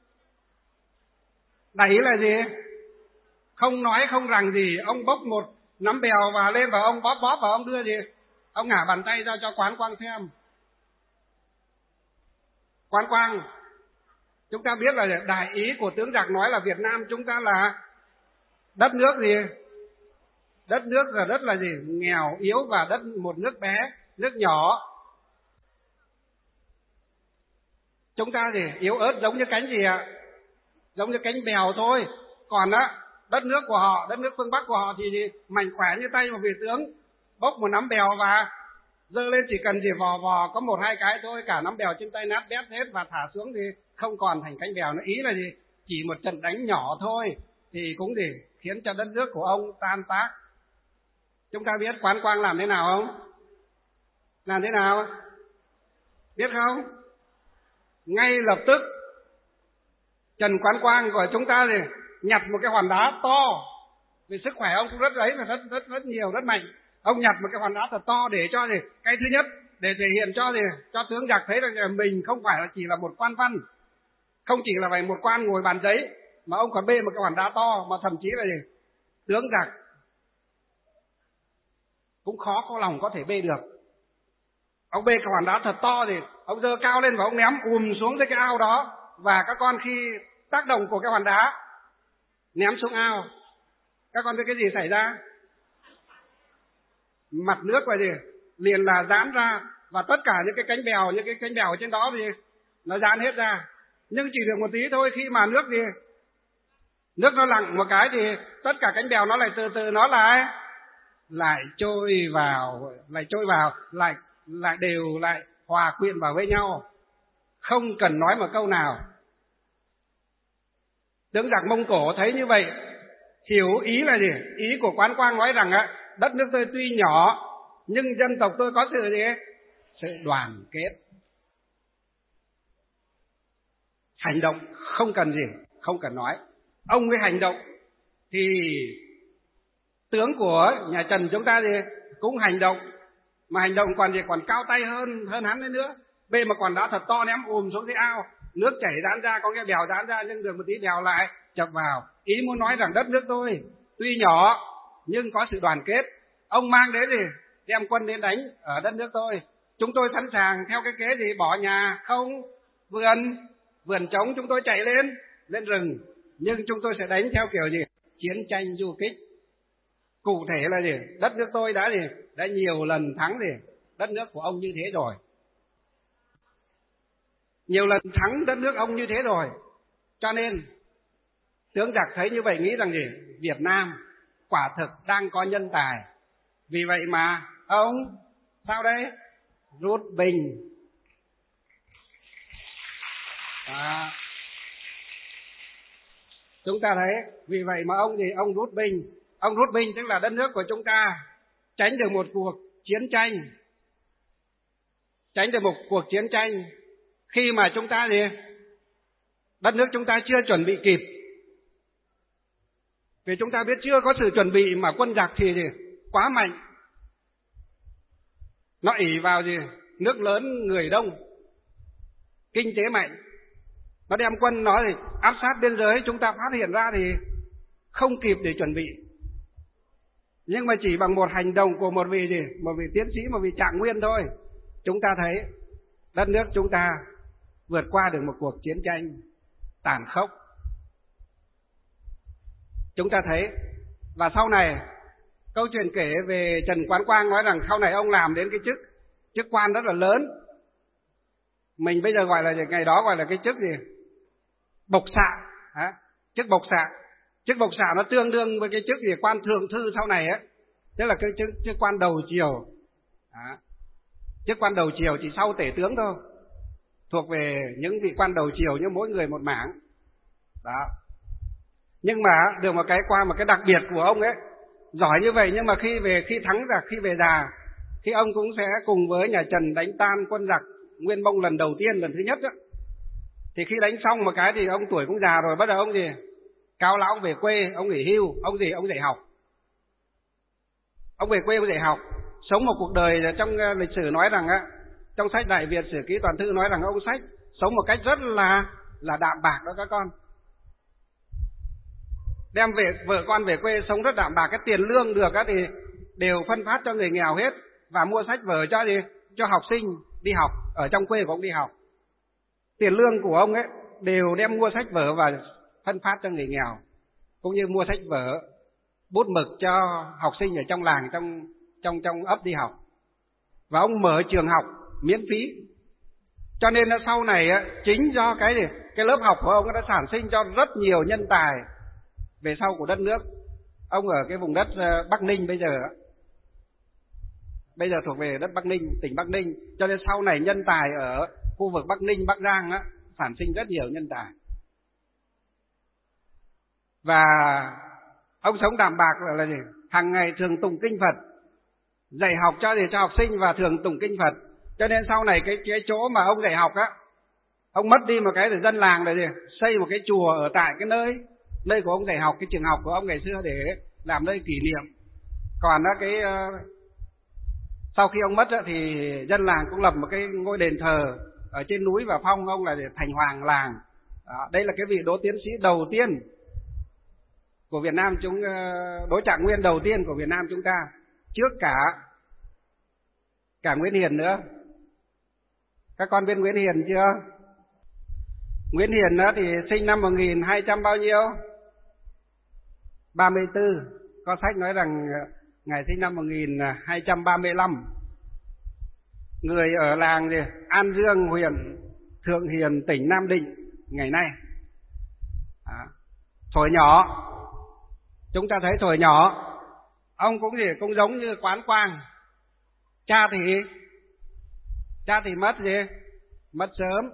Đại ý là gì? Không nói không rằng gì, ông bốc một nắm bèo và lên và ông bóp và ông đưa ông ngả bàn tay ra cho Quán Quang xem. Quán Quang, chúng ta biết là đại ý của tướng giặc nói là Việt Nam chúng ta là đất nước đất nước là rất là nghèo yếu, và một nước bé, nước nhỏ. Chúng ta yếu ớt giống như cánh giống như cánh bèo thôi. Còn đất nước của họ, đất nước phương Bắc của họ thì mạnh khỏe như tay một vị tướng, bốc một nắm bèo và giơ lên, chỉ cần vò có 1-2 cái thôi, cả nắm bèo trên tay nát bét hết, và thả xuống thì không còn thành cánh bèo nữa. Ý là chỉ một trận đánh nhỏ thôi thì cũng khiến cho đất nước của ông tan tác. Chúng ta biết Quán Quang làm thế nào không? Làm thế nào? Biết không? Ngay lập tức Trần Quán Quang của chúng ta nhặt một cái hòn đá to, vì sức khỏe ông cũng rất nhiều, rất mạnh. Ông nhặt một cái hòn đá thật to để cho cái thứ nhất, để thể hiện cho tướng giặc thấy rằng mình không phải là chỉ là một quan văn, không chỉ là phải một quan ngồi bàn giấy, mà ông còn bê một cái hòn đá to, mà thậm chí là tướng giặc cũng khó có lòng có thể bê được. Ông bê cái hòn đá thật to thì ông giơ cao lên và ông ném xuống cái ao đó. Và các con khi tác động của cái hòn đá ném xuống ao, các con biết cái gì xảy ra? Mặt nước là liền là giãn ra, và tất cả những cái cánh bèo ở trên đó thì nó giãn hết ra. Nhưng chỉ được một tí thôi, khi mà nước nó lặng một cái thì tất cả cánh bèo nó lại từ từ nó lại trôi vào, lại đều lại hòa quyện vào với nhau, không cần nói một câu nào. Tướng giặc Mông Cổ thấy như vậy, hiểu ý là ý của Quán Quang nói rằng đất nước tôi tuy nhỏ nhưng dân tộc tôi có sự đoàn kết. Hành động không cần nói. Ông mới hành động thì tướng của nhà Trần chúng ta cũng hành động, mà hành động còn cao tay hơn hắn đấy nữa. Bê mà còn đá thật to ném xuống cái ao, nước chảy giãn ra, có cái bèo giãn ra, nhưng được một tí bèo lại chập vào. Ý muốn nói rằng đất nước tôi tuy nhỏ nhưng có sự đoàn kết. Ông mang đến đem quân đến đánh ở đất nước tôi, chúng tôi sẵn sàng theo cái kế bỏ nhà không vườn trống, chúng tôi chạy lên rừng, nhưng chúng tôi sẽ đánh theo kiểu chiến tranh du kích. Cụ thể là đất nước tôi đã nhiều lần thắng đất nước của ông như thế rồi. Nhiều lần thắng đất nước ông như thế rồi. Cho nên tướng giặc thấy như vậy nghĩ rằng Việt Nam quả thực đang có nhân tài. Vì vậy mà ông sao đây? Rút bình. Chúng ta thấy, vì vậy mà ông rút binh. Ông rút binh tức là đất nước của chúng ta tránh được một cuộc chiến tranh. Tránh được một cuộc chiến tranh khi mà chúng ta đất nước chúng ta chưa chuẩn bị kịp. Vì chúng ta biết chưa có sự chuẩn bị mà quân giặc thì quá mạnh. Nó ỷ vào nước lớn người đông, kinh tế mạnh. Nó đem quân nó thì áp sát biên giới, chúng ta phát hiện ra thì không kịp để chuẩn bị. Nhưng mà chỉ bằng một hành động của một vị tiến sĩ, một vị Trạng Nguyên thôi, chúng ta thấy đất nước chúng ta vượt qua được một cuộc chiến tranh tàn khốc. Chúng ta thấy, và sau này câu chuyện kể về Trần Quán Quang nói rằng sau này ông làm đến cái chức quan rất là lớn. Mình bây giờ gọi là ngày đó gọi là cái chức bộc xạ, chức bộc xạ. Chức bộc xạ nó tương đương với cái chức quan thượng thư sau này á, tức là cái chức quan đầu triều. Chức quan đầu triều chỉ sau tể tướng thôi, thuộc về những vị quan đầu triều như mỗi người một mảng. Đó. Nhưng mà được một cái qua một cái đặc biệt của ông ấy, giỏi như vậy nhưng mà khi thắng giặc, khi về già, khi ông cũng sẽ cùng với nhà Trần đánh tan quân giặc Nguyên Mông lần đầu tiên, lần thứ nhất đó. Thì khi đánh xong một cái thì ông tuổi cũng già rồi, bắt đầu ông cao lão về quê, ông nghỉ hưu, ông dạy học. Ông về quê ông dạy học, sống một cuộc đời trong lịch sử nói rằng á, trong sách Đại Việt Sử Ký Toàn Thư nói rằng ông sách sống một cách rất là đạm bạc đó các con. Đem vợ con về quê sống rất đạm bạc, cái tiền lương được á thì đều phân phát cho người nghèo hết, và mua sách vở cho học sinh đi học, ở trong quê của ông đi học. Tiền lương của ông ấy đều đem mua sách vở và phân phát cho người nghèo, cũng như mua sách vở, bút mực cho học sinh ở trong làng, trong ấp đi học. Và ông mở trường học miễn phí. Cho nên sau này chính do cái lớp học của ông đã sản sinh cho rất nhiều nhân tài về sau của đất nước. Ông ở cái vùng đất Bắc Ninh bây giờ thuộc về đất Bắc Ninh, tỉnh Bắc Ninh, cho nên sau này nhân tài ở khu vực Bắc Ninh, Bắc Giang sản sinh rất nhiều nhân tài. Và ông sống đạm bạc là hàng ngày thường tụng kinh Phật, dạy học cho học sinh và thường tụng kinh Phật. Cho nên sau này cái chỗ mà ông dạy học ông mất đi một cái để dân làng để xây một cái chùa ở tại cái nơi của ông dạy học, cái trường học của ông ngày xưa để làm nơi kỷ niệm. Còn sau khi ông mất thì dân làng cũng lập một cái ngôi đền thờ ở trên núi và phong ông là thành hoàng làng. Đó, đây là cái vị Đỗ tiến sĩ đầu tiên của Việt Nam, Đỗ Trạng Nguyên đầu tiên của Việt Nam chúng ta, trước cả Nguyễn Hiền nữa. Các con biết Nguyễn Hiền chưa? Nguyễn Hiền thì sinh năm 1200 bao nhiêu? 34. Có sách nói rằng Ngài sinh năm 1235. Người ở làng An Dương, huyện Thượng Hiền, tỉnh Nam Định ngày nay. Thuở nhỏ, chúng ta thấy thuở nhỏ ông cũng giống như Quán Quang. Cha thì mất sớm.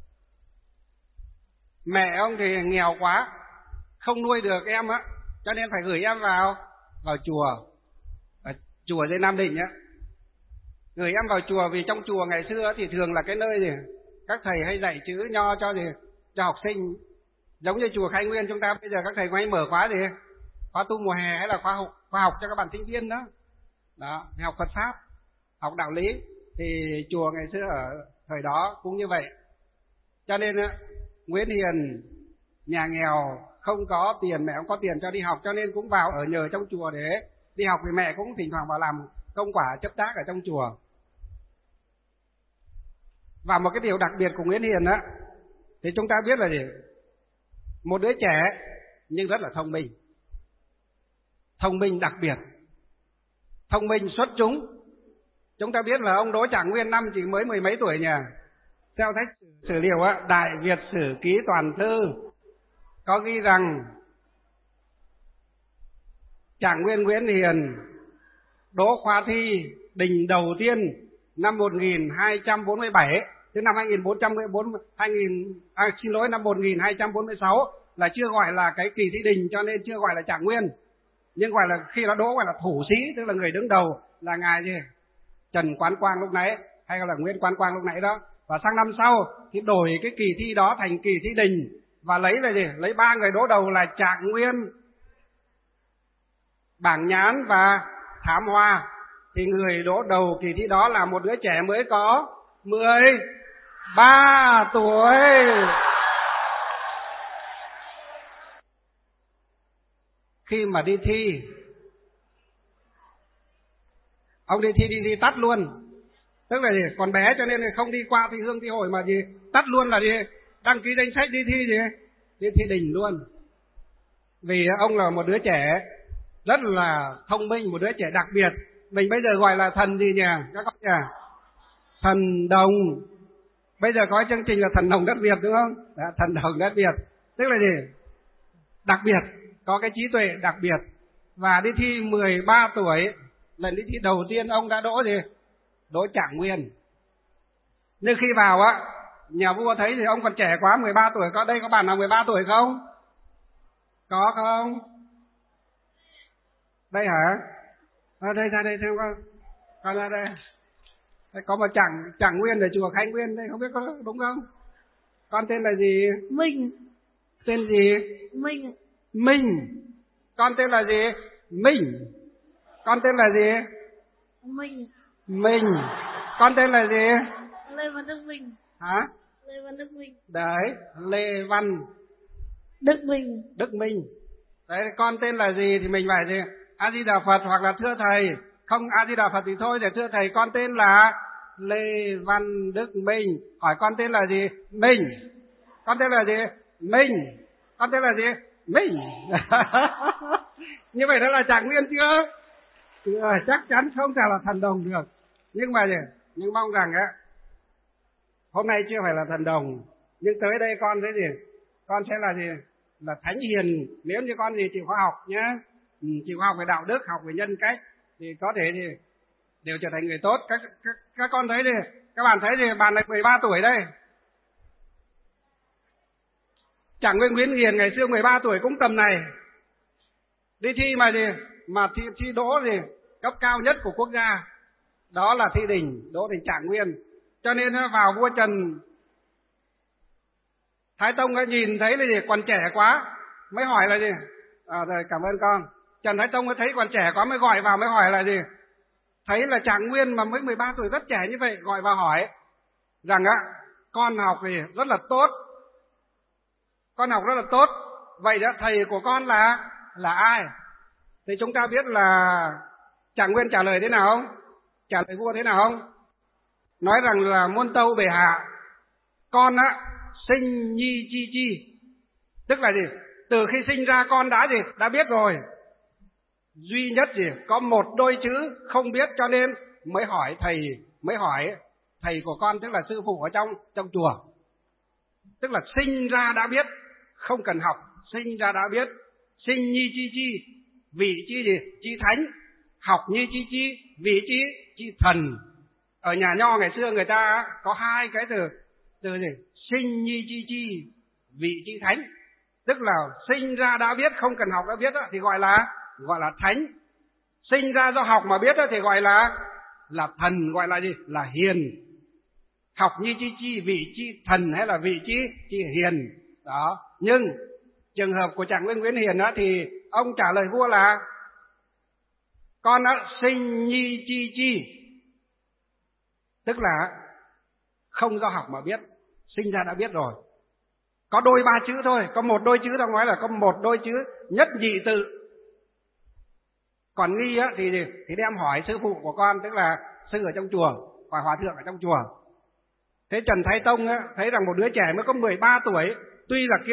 Mẹ ông thì nghèo quá, không nuôi được em cho nên phải gửi em vào chùa dưới Nam Định gửi em vào chùa, vì trong chùa ngày xưa thì thường là cái nơi các thầy hay dạy chữ nho cho học sinh, giống như chùa Khai Nguyên chúng ta bây giờ các thầy hay mở khóa khóa tu mùa hè hay là khóa học cho các bạn sinh viên đó, học Phật pháp, học đạo lý. Thì chùa ngày xưa ở thời đó cũng như vậy. Cho nên Nguyễn Hiền nhà nghèo, không có tiền, mẹ không có tiền cho đi học, cho nên cũng vào ở nhờ trong chùa để đi học. Vì mẹ cũng thỉnh thoảng vào làm công quả chấp tác ở trong chùa. Và một cái điều đặc biệt của Nguyễn Hiền thì chúng ta biết là một đứa trẻ nhưng rất là thông minh đặc biệt, thông minh xuất chúng. Chúng ta biết là ông Đỗ Trạng Nguyên năm chỉ mới 10 mấy tuổi nhỉ. Theo sách sử liệu Đại Việt Sử Ký Toàn Thư có ghi rằng Trạng Nguyên Nguyễn Hiền đỗ khoa thi đình đầu tiên năm 1247, tức năm 1246, là chưa gọi là cái kỳ thi đình, cho nên chưa gọi là trạng nguyên. Nhưng gọi là khi nó đỗ gọi là thủ sĩ, tức là người đứng đầu là ngài gì? Trần Quán Quang lúc nãy, hay là Nguyễn Quán Quang lúc nãy đó. Và sang năm sau thì đổi cái kỳ thi đó thành kỳ thi đình, và lấy là gì? Lấy 3 người đỗ đầu là Trạng Nguyên, Bảng Nhán và Thám Hoa. Thì người đỗ đầu kỳ thi đó là một đứa trẻ mới có 13 tuổi. Khi mà đi thi, ông đi thi tắt luôn. Tức là gì? Còn bé cho nên không đi qua thi hương thi hội mà gì? Tắt luôn là gì? Đăng ký danh sách đi thi gì? Đi thi đình luôn. Vì ông là một đứa trẻ rất là thông minh, một đứa trẻ đặc biệt. Mình bây giờ gọi là thần gì nhỉ? Các con nhỉ? Thần đồng. Bây giờ có chương trình là thần đồng đất Việt đúng không? Đó, thần đồng đất Việt. Tức là gì? Đặc biệt, có cái trí tuệ đặc biệt. Và đi thi 13 tuổi, lần đi thi đầu tiên ông đã đỗ gì? Đỗ Trạng Nguyên. Nhưng khi vào á, nhà vua thấy thì ông còn trẻ quá, 13 tuổi. Có đây có bạn nào 13 tuổi không? Có không? Đây hả? Đây ra đây xem con ra đây. Đây có một Trạng Nguyên ở chùa Khánh Nguyên đây, không biết có đúng không? Con tên là gì? Minh. Tên gì? Minh. Minh. Con tên là gì? Minh. Con tên là gì? Minh. Minh. Con tên là gì? Lê Văn Đức Minh. Hả? Lê Văn Đức Minh. Đấy, Lê Văn Đức Minh. Đức Minh. Đấy, con tên là gì thì mình phải gì? A Di Đà Phật, hoặc là thưa thầy. Không A Di Đà Phật thì thôi, để thưa thầy con tên là Lê Văn Đức Minh. Hỏi con tên là gì? Minh. Con tên là gì? Minh. Con tên là gì? Minh. Như vậy đó là Trạng Nguyên chưa? Chắc chắn không thể là thần đồng được. Nhưng mà gì? Nhưng mong rằng á, hôm nay chưa phải là thần đồng, nhưng tới đây con thấy gì? Con sẽ là gì? Là thánh hiền, nếu như con gì chịu khoa học nhé. Chịu khoa học về đạo đức, học về nhân cách, thì có thể thì đều trở thành người tốt. Các con thấy đi, các bạn thấy thì bạn này 13 tuổi đây. Trạng Nguyên Nguyễn Hiền ngày xưa 13 tuổi cũng tầm này. Đi thi mà gì? Mà thi đỗ gì? Cấp cao nhất của quốc gia. Đó là thi đình, đỗ thành Trạng Nguyên. Cho nên vào vua Trần Thái Tông ấy nhìn thấy là gì? Còn trẻ quá, mới hỏi là gì? Rồi cảm ơn con. Trần Thái Tông ấy thấy còn trẻ quá mới gọi vào, mới hỏi là gì? Thấy là Trạng Nguyên mà mới 13 tuổi rất trẻ như vậy, gọi vào hỏi rằng á, con học thì rất là tốt. Con học rất là tốt. Vậy đó thầy của con là ai? Thì chúng ta biết là Trạng Nguyên trả lời thế nào không? Trả lời vua thế nào không? Nói rằng là muôn tâu bệ hạ, con á sinh nhi chi chi. Tức là gì? Từ khi sinh ra con đã gì? Đã biết rồi. Duy nhất gì? Có một đôi chữ không biết, cho nên mới hỏi thầy của con, tức là sư phụ ở trong chùa. Tức là sinh ra đã biết, không cần học, sinh ra đã biết. Sinh nhi chi chi, vị chi gì? Chi thánh. Học nhi chi chi, vị chi thần. Ở nhà nho ngày xưa người ta có hai cái từ gì? Sinh nhi chi chi, vị chi thánh. Tức là sinh ra đã biết, không cần học đã biết đó, thì gọi là thánh. Sinh ra do học mà biết đó, thì gọi là thần, gọi là gì? Là hiền. Học nhi chi chi, vị chi thần, hay là vị chi hiền. Đó. Nhưng trường hợp của Trạng Nguyên Nguyễn Hiền đó, thì ông trả lời vua là con đã sinh nhi chi chi. Tức là không do học mà biết, sinh ra đã biết rồi. Có đôi ba chữ thôi, có một đôi chữ, đang nói là có một đôi chữ nhất nhị tự. Còn nghi á thì đem hỏi sư phụ của con, tức là sư ở trong chùa, hỏi hòa thượng ở trong chùa. Thế Trần Thái Tông á, thấy rằng một đứa trẻ mới có 13 tuổi, tuy là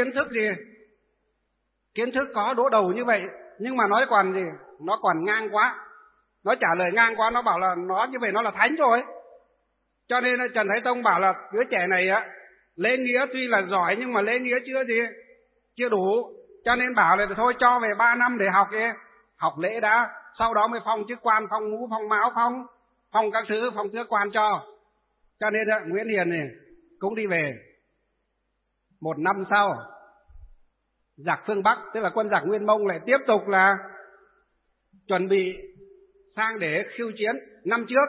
kiến thức có đỗ đầu như vậy, nhưng mà nói còn gì? Nó còn ngang quá. Nó trả lời ngang quá, nó bảo là nó như vậy nó là thánh rồi. Cho nên Trần Thái Tông bảo là đứa trẻ này á, lễ nghĩa tuy là giỏi nhưng mà lễ nghĩa chưa đủ. Cho nên bảo là thôi cho về 3 năm để học lễ đã, sau đó mới phong chức quan, phong ngũ, phong mão, phong các thứ, phong tước quan cho. Cho nên Nguyễn Hiền này cũng đi về. 1 năm sau giặc phương Bắc, tức là quân giặc Nguyên Mông lại tiếp tục là chuẩn bị sang để khiêu chiến. Năm trước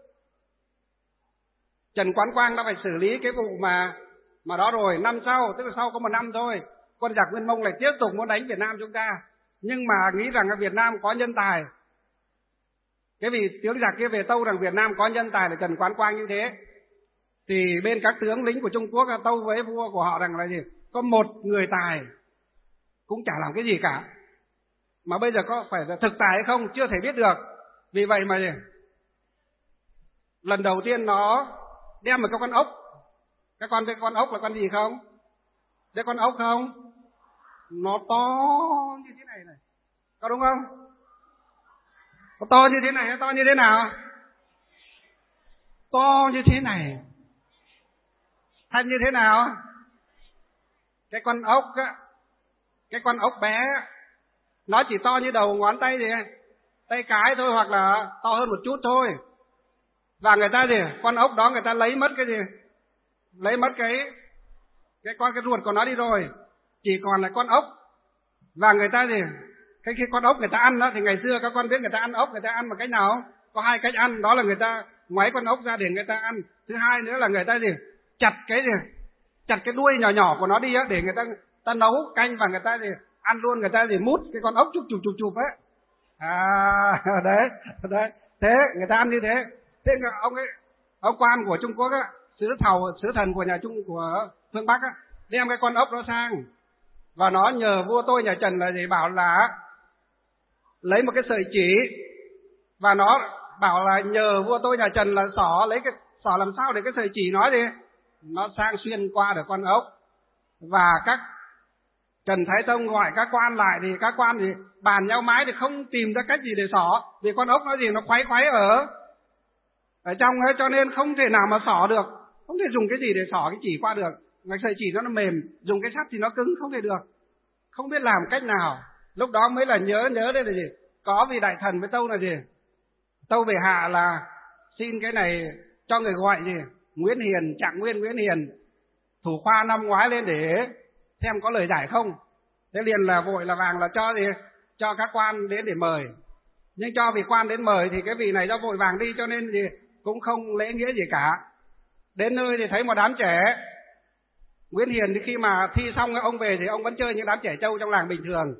Trần Quán Quang đã phải xử lý cái vụ mà đó rồi. Năm sau, tức là sau có 1 năm thôi, quân giặc Nguyên Mông lại tiếp tục muốn đánh Việt Nam chúng ta. Nhưng mà nghĩ rằng là Việt Nam có nhân tài. Cái vì tướng giặc kia về tâu rằng Việt Nam có nhân tài là Trần Quán Quang như thế, thì bên các tướng lính của Trung Quốc tâu với vua của họ rằng là gì? Có một người tài cũng chả làm cái gì cả. Mà bây giờ có phải là thực tài hay không chưa thể biết được. Vì vậy mà gì? Lần đầu tiên nó đem một cái con ốc. Cái con ốc là con gì không? Đấy, con ốc không? Nó to như thế này này, có đúng không? Nó to như thế này hay to như thế nào? To như thế này. Thân như thế nào? Cái con ốc á, cái con ốc bé á, nó chỉ to như đầu ngón tay gì, tay cái thôi, hoặc là to hơn một chút thôi. Và người ta gì, con ốc đó người ta lấy mất cái gì? Lấy mất cái ruột của nó đi rồi, chỉ còn lại con ốc. Và người ta gì, cái khi con ốc người ta ăn đó, thì ngày xưa các con biết người ta ăn ốc, người ta ăn bằng cách nào không? Có 2 cách ăn, đó là người ta ngoáy con ốc ra để người ta ăn. Thứ hai nữa là người ta gì, chặt cái đuôi nhỏ nhỏ của nó đi á, để người ta nấu canh, và người ta gì ăn luôn, người ta gì mút cái con ốc chụp ấy. Đấy, thế người ta ăn như thế. Thế ông quan của Trung Quốc á, sứ thần của của phương Bắc á, đem cái con ốc đó sang, và nó nhờ vua tôi nhà Trần là gì, bảo là lấy một cái sợi chỉ, và nó bảo là nhờ vua tôi nhà Trần là lấy cái xỏ làm sao để cái sợi chỉ nó gì, nó sang xuyên qua được con ốc. Và các Trần Thái Tông gọi các quan lại, thì các quan thì bàn nhau mãi thì không tìm ra cách gì để xỏ, vì con ốc nó gì, nó khoái ở trong ấy, cho nên không thể nào mà xỏ được, không thể dùng cái gì để xỏ cái chỉ qua được. Cái sợi chỉ nó mềm, dùng cái sắt thì nó cứng, không thể được, không biết làm cách nào. Lúc đó mới là nhớ đây là gì, có vị đại thần với tâu là gì, tâu về hạ là xin cái này cho người gọi gì Nguyễn Hiền, Trạng Nguyên Nguyễn Hiền, thủ khoa năm ngoái lên để xem có lời giải không. Thế liền là vội là vàng là cho các quan đến để mời. Nhưng cho vị quan đến mời thì cái vị này do vội vàng đi, cho nên gì cũng không lễ nghĩa gì cả. Đến nơi thì thấy một đám trẻ. Nguyễn Hiền thì khi mà thi xong ông về thì ông vẫn chơi những đám trẻ trâu trong làng bình thường.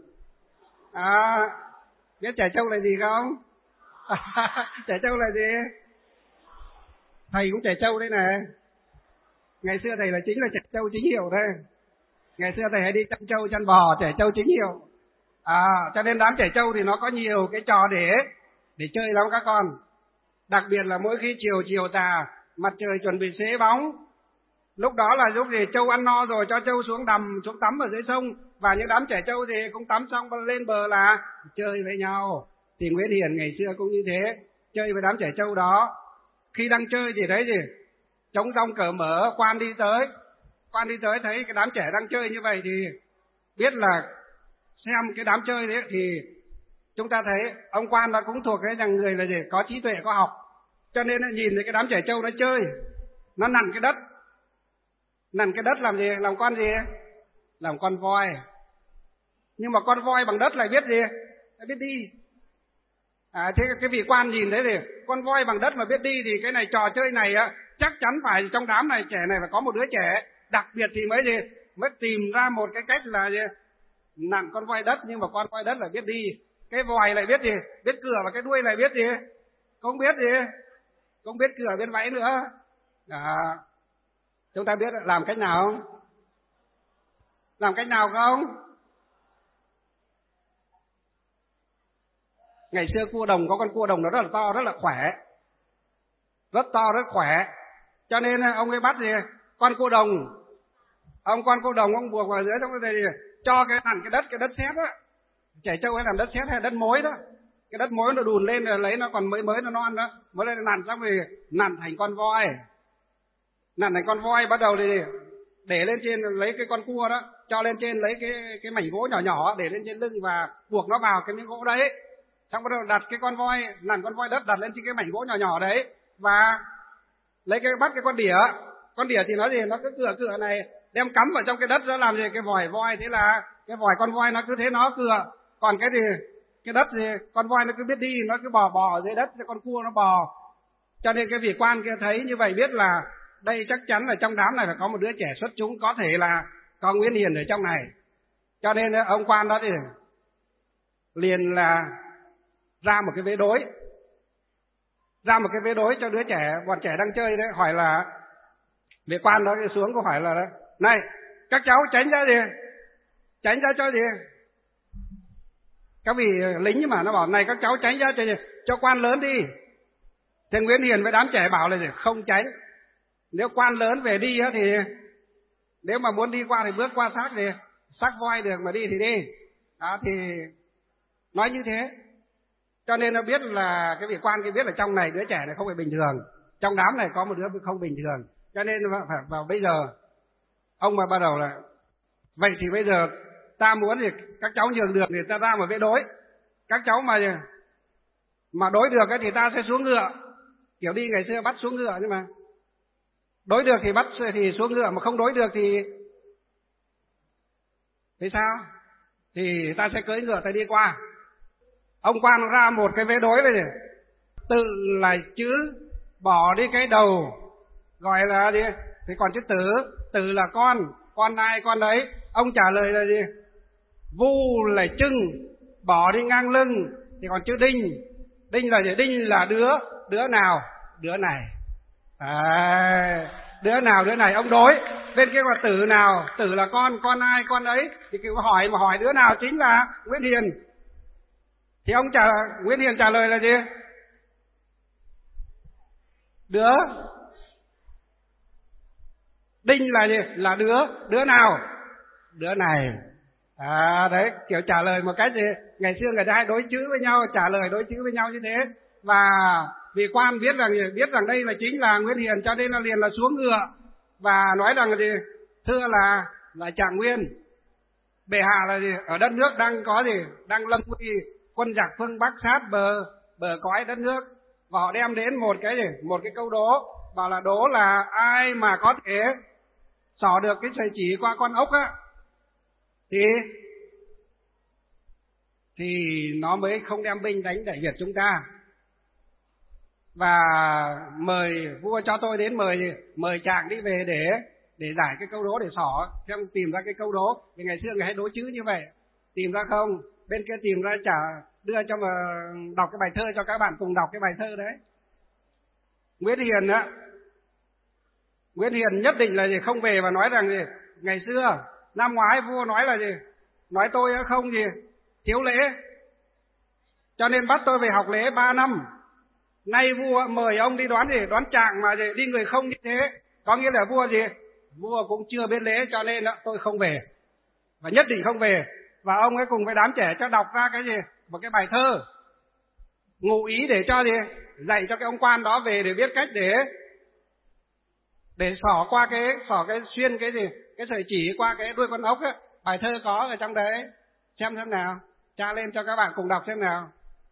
Biết trẻ trâu là gì không? Trẻ trâu là gì? Thầy cũng trẻ trâu đây này. Ngày xưa thầy là chính là trẻ trâu chính hiệu đây. Ngày xưa thầy hay đi chăn trâu chăn bò, trẻ trâu chính hiệu. Cho nên đám trẻ trâu thì nó có nhiều cái trò để chơi lắm các con. Đặc biệt là mỗi khi chiều tà, mặt trời chuẩn bị xế bóng, lúc đó là lúc gì trâu ăn no rồi cho trâu xuống tắm ở dưới sông, và những đám trẻ trâu thì cũng tắm xong lên bờ là chơi với nhau. Thì Nguyễn Hiền ngày xưa cũng như thế, chơi với đám trẻ trâu đó. Khi đang chơi thì thấy gì, trống rong cờ mở, quan đi tới thấy cái đám trẻ đang chơi như vậy thì biết là xem cái đám chơi đấy, thì chúng ta thấy ông quan nó cũng thuộc cái rằng người là gì, có trí tuệ, có học, cho nên nó nhìn thấy cái đám trẻ trâu nó chơi, nó nặn cái đất làm gì, làm con gì, làm con voi. Nhưng mà con voi bằng đất lại biết gì, lại biết đi. Thế cái vị quan nhìn thấy thì con voi bằng đất mà biết đi, thì cái này trò chơi này á, chắc chắn phải trong đám này trẻ này phải có một đứa trẻ đặc biệt thì mới tìm ra một cái cách là gì, nặn con voi đất, nhưng mà con voi đất lại biết đi. Cái voi lại biết gì, biết cửa, và cái đuôi lại biết gì, không biết cửa, biết vẫy nữa. Chúng ta biết làm cách nào không? Làm cách nào không? Ngày xưa cua đồng, có con cua đồng nó rất là to, rất là khỏe, rất to, rất khỏe. Cho nên ông ấy bắt gì, con cua đồng, ông buộc vào dưới, xong rồi cho nặn cái đất sét á. Trẻ trâu hay làm đất sét hay đất mối đó, cái đất mối nó đùn lên rồi lấy nó còn mới nó non đó, mới lên nặn xong rồi nặn thành con voi, bắt đầu thì để lên trên, lấy cái con cua đó cho lên trên, lấy cái mảnh gỗ nhỏ để lên trên lưng và buộc nó vào cái miếng gỗ đấy, xong bắt đầu đặt cái con voi, nặn con voi đất đặt lên trên cái mảnh gỗ nhỏ đấy, và bắt cái con đỉa Con đỉa thì nó gì, nó cứ cựa này, đem cắm vào trong cái đất nó làm gì, cái vòi voi, thế là cái vòi con voi nó cứ thế nó cựa. Còn cái gì, cái đất thì con voi nó cứ biết đi, nó cứ bò ở dưới đất, con cua nó bò. Cho nên cái vị quan kia thấy như vậy biết là đây chắc chắn là trong đám này phải có một đứa trẻ xuất chúng, có thể là có Nguyễn Hiền ở trong này. Cho nên ông quan đó thì liền là ra một cái vế đối, cho đứa trẻ, bọn trẻ đang chơi đấy, hỏi là vị quan đó xuống câu hỏi là này, các cháu tránh ra cho gì. Các vị lính mà nó bảo này, các cháu tránh ra cho quan lớn đi. Thế Nguyễn Hiền với đám trẻ bảo là gì? Không tránh. Nếu quan lớn về đi thì nếu mà muốn đi qua thì bước qua xác voi được, mà đi thì đi. Đó, thì nói như thế. Cho nên nó biết là cái vị quan kia biết là trong này đứa trẻ này không phải bình thường, trong đám này có một đứa không bình thường. Cho nên phải vào bây giờ ông mà bắt đầu là vậy thì bây giờ ta muốn thì các cháu nhường được thì ta ra một vế đối. Các cháu mà đối được thì ta sẽ xuống ngựa, kiểu đi ngày xưa bắt xuống ngựa, nhưng mà đối được thì bắt thì xuống ngựa, mà không đối được thì sao? Thì ta sẽ cưỡi ngựa ta đi qua. Ông quan ra một cái vế đối này, tự là chữ bỏ đi cái đầu gọi là gì, thì còn chữ tử là con ai con đấy. Ông trả lời là gì? Vu là chưng, bỏ đi ngang lưng, thì còn chữ đinh là gì? Đinh là đứa nào? Đứa này. Đứa nào đứa này, ông đối. Bên kia là tử nào? Tử là con ai con ấy. Thì cứ hỏi đứa nào chính là Nguyễn Hiền. Thì Nguyễn Hiền trả lời là gì? Đinh là gì? Là đứa nào? Đứa này. Đấy, kiểu trả lời một cách gì? Ngày xưa người ta hay đối chữ với nhau, trả lời đối chữ với nhau như thế. Và vị quan biết rằng đây là chính là Nguyễn Hiền, cho nên là liền là xuống ngựa và nói rằng là gì? Thưa là Trạng Nguyên, bệ hạ là gì? Ở đất nước đang có gì? Đang lâm nguy, quân giặc phương Bắc sát bờ cõi đất nước, và họ đem đến một cái câu đố, bảo là đố là ai mà có thể xỏ được cái sợi chỉ qua con ốc á thì nó mới không đem binh đánh đại Việt chúng ta. Và mời vua cho tôi đến mời Trạng đi về để giải cái câu đố, để xỏ xem tìm ra cái câu đố. Vì ngày xưa người hay đố chữ như vậy, tìm ra không, bên kia tìm ra đưa cho mà đọc cái bài thơ cho các bạn cùng đọc cái bài thơ đấy. Nguyễn Hiền nhất định là gì? Không về và nói rằng gì? Ngày xưa năm ngoái vua nói là gì? Nói tôi không gì? Thiếu lễ, cho nên bắt tôi về học lễ 3 năm. Nay vua mời ông đi đoán Trạng mà gì? Đi người không như thế, có nghĩa là vua gì? Vua cũng chưa biết lễ, cho nên tôi không về, và nhất định không về. Và ông ấy cùng với đám trẻ cho đọc ra cái gì? Một cái bài thơ ngụ ý để cho gì? Dạy cho cái ông quan đó về để biết cách để xỏ xuyên cái gì? Cái sợi chỉ qua cái đuôi con ốc ấy. Bài thơ có ở trong đấy, xem nào, tra lên cho các bạn cùng đọc xem nào.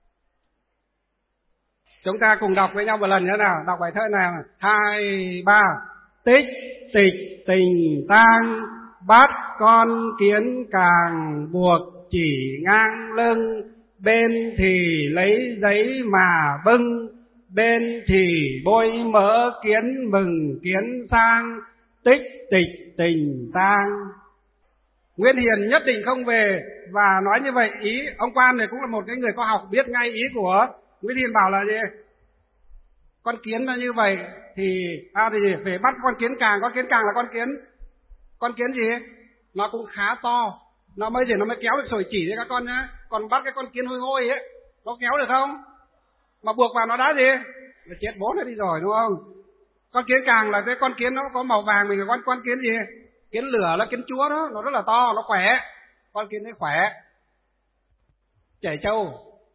Chúng ta cùng đọc với nhau một lần nữa nào, đọc bài thơ nào. 2, 3. Tích tịch tình tang, bắt con kiến càng buộc chỉ ngang lưng, bên thì lấy giấy mà bưng, bên thì bôi mỡ kiến mừng kiến sang, tích tịch tình tang. Nguyễn Hiền nhất định không về, và nói như vậy ý ông quan này cũng là một cái người có học, biết ngay ý của Nguyễn Hiền, bảo là gì? Con kiến là như vậy thì phải bắt con kiến càng là con kiến gì? Nó cũng khá to, nó mới kéo được sồi chỉ đấy các con nhá. Còn bắt cái con kiến hôi ấy, nó kéo được không? Mà buộc vào nó đã gì? Nó chết bố nó đi rồi, đúng không? Con kiến càng là cái con kiến nó có màu vàng, mình là con kiến gì? Kiến lửa là kiến chúa đó, nó rất là to, nó khỏe. Con kiến đấy khỏe. Chảy trâu.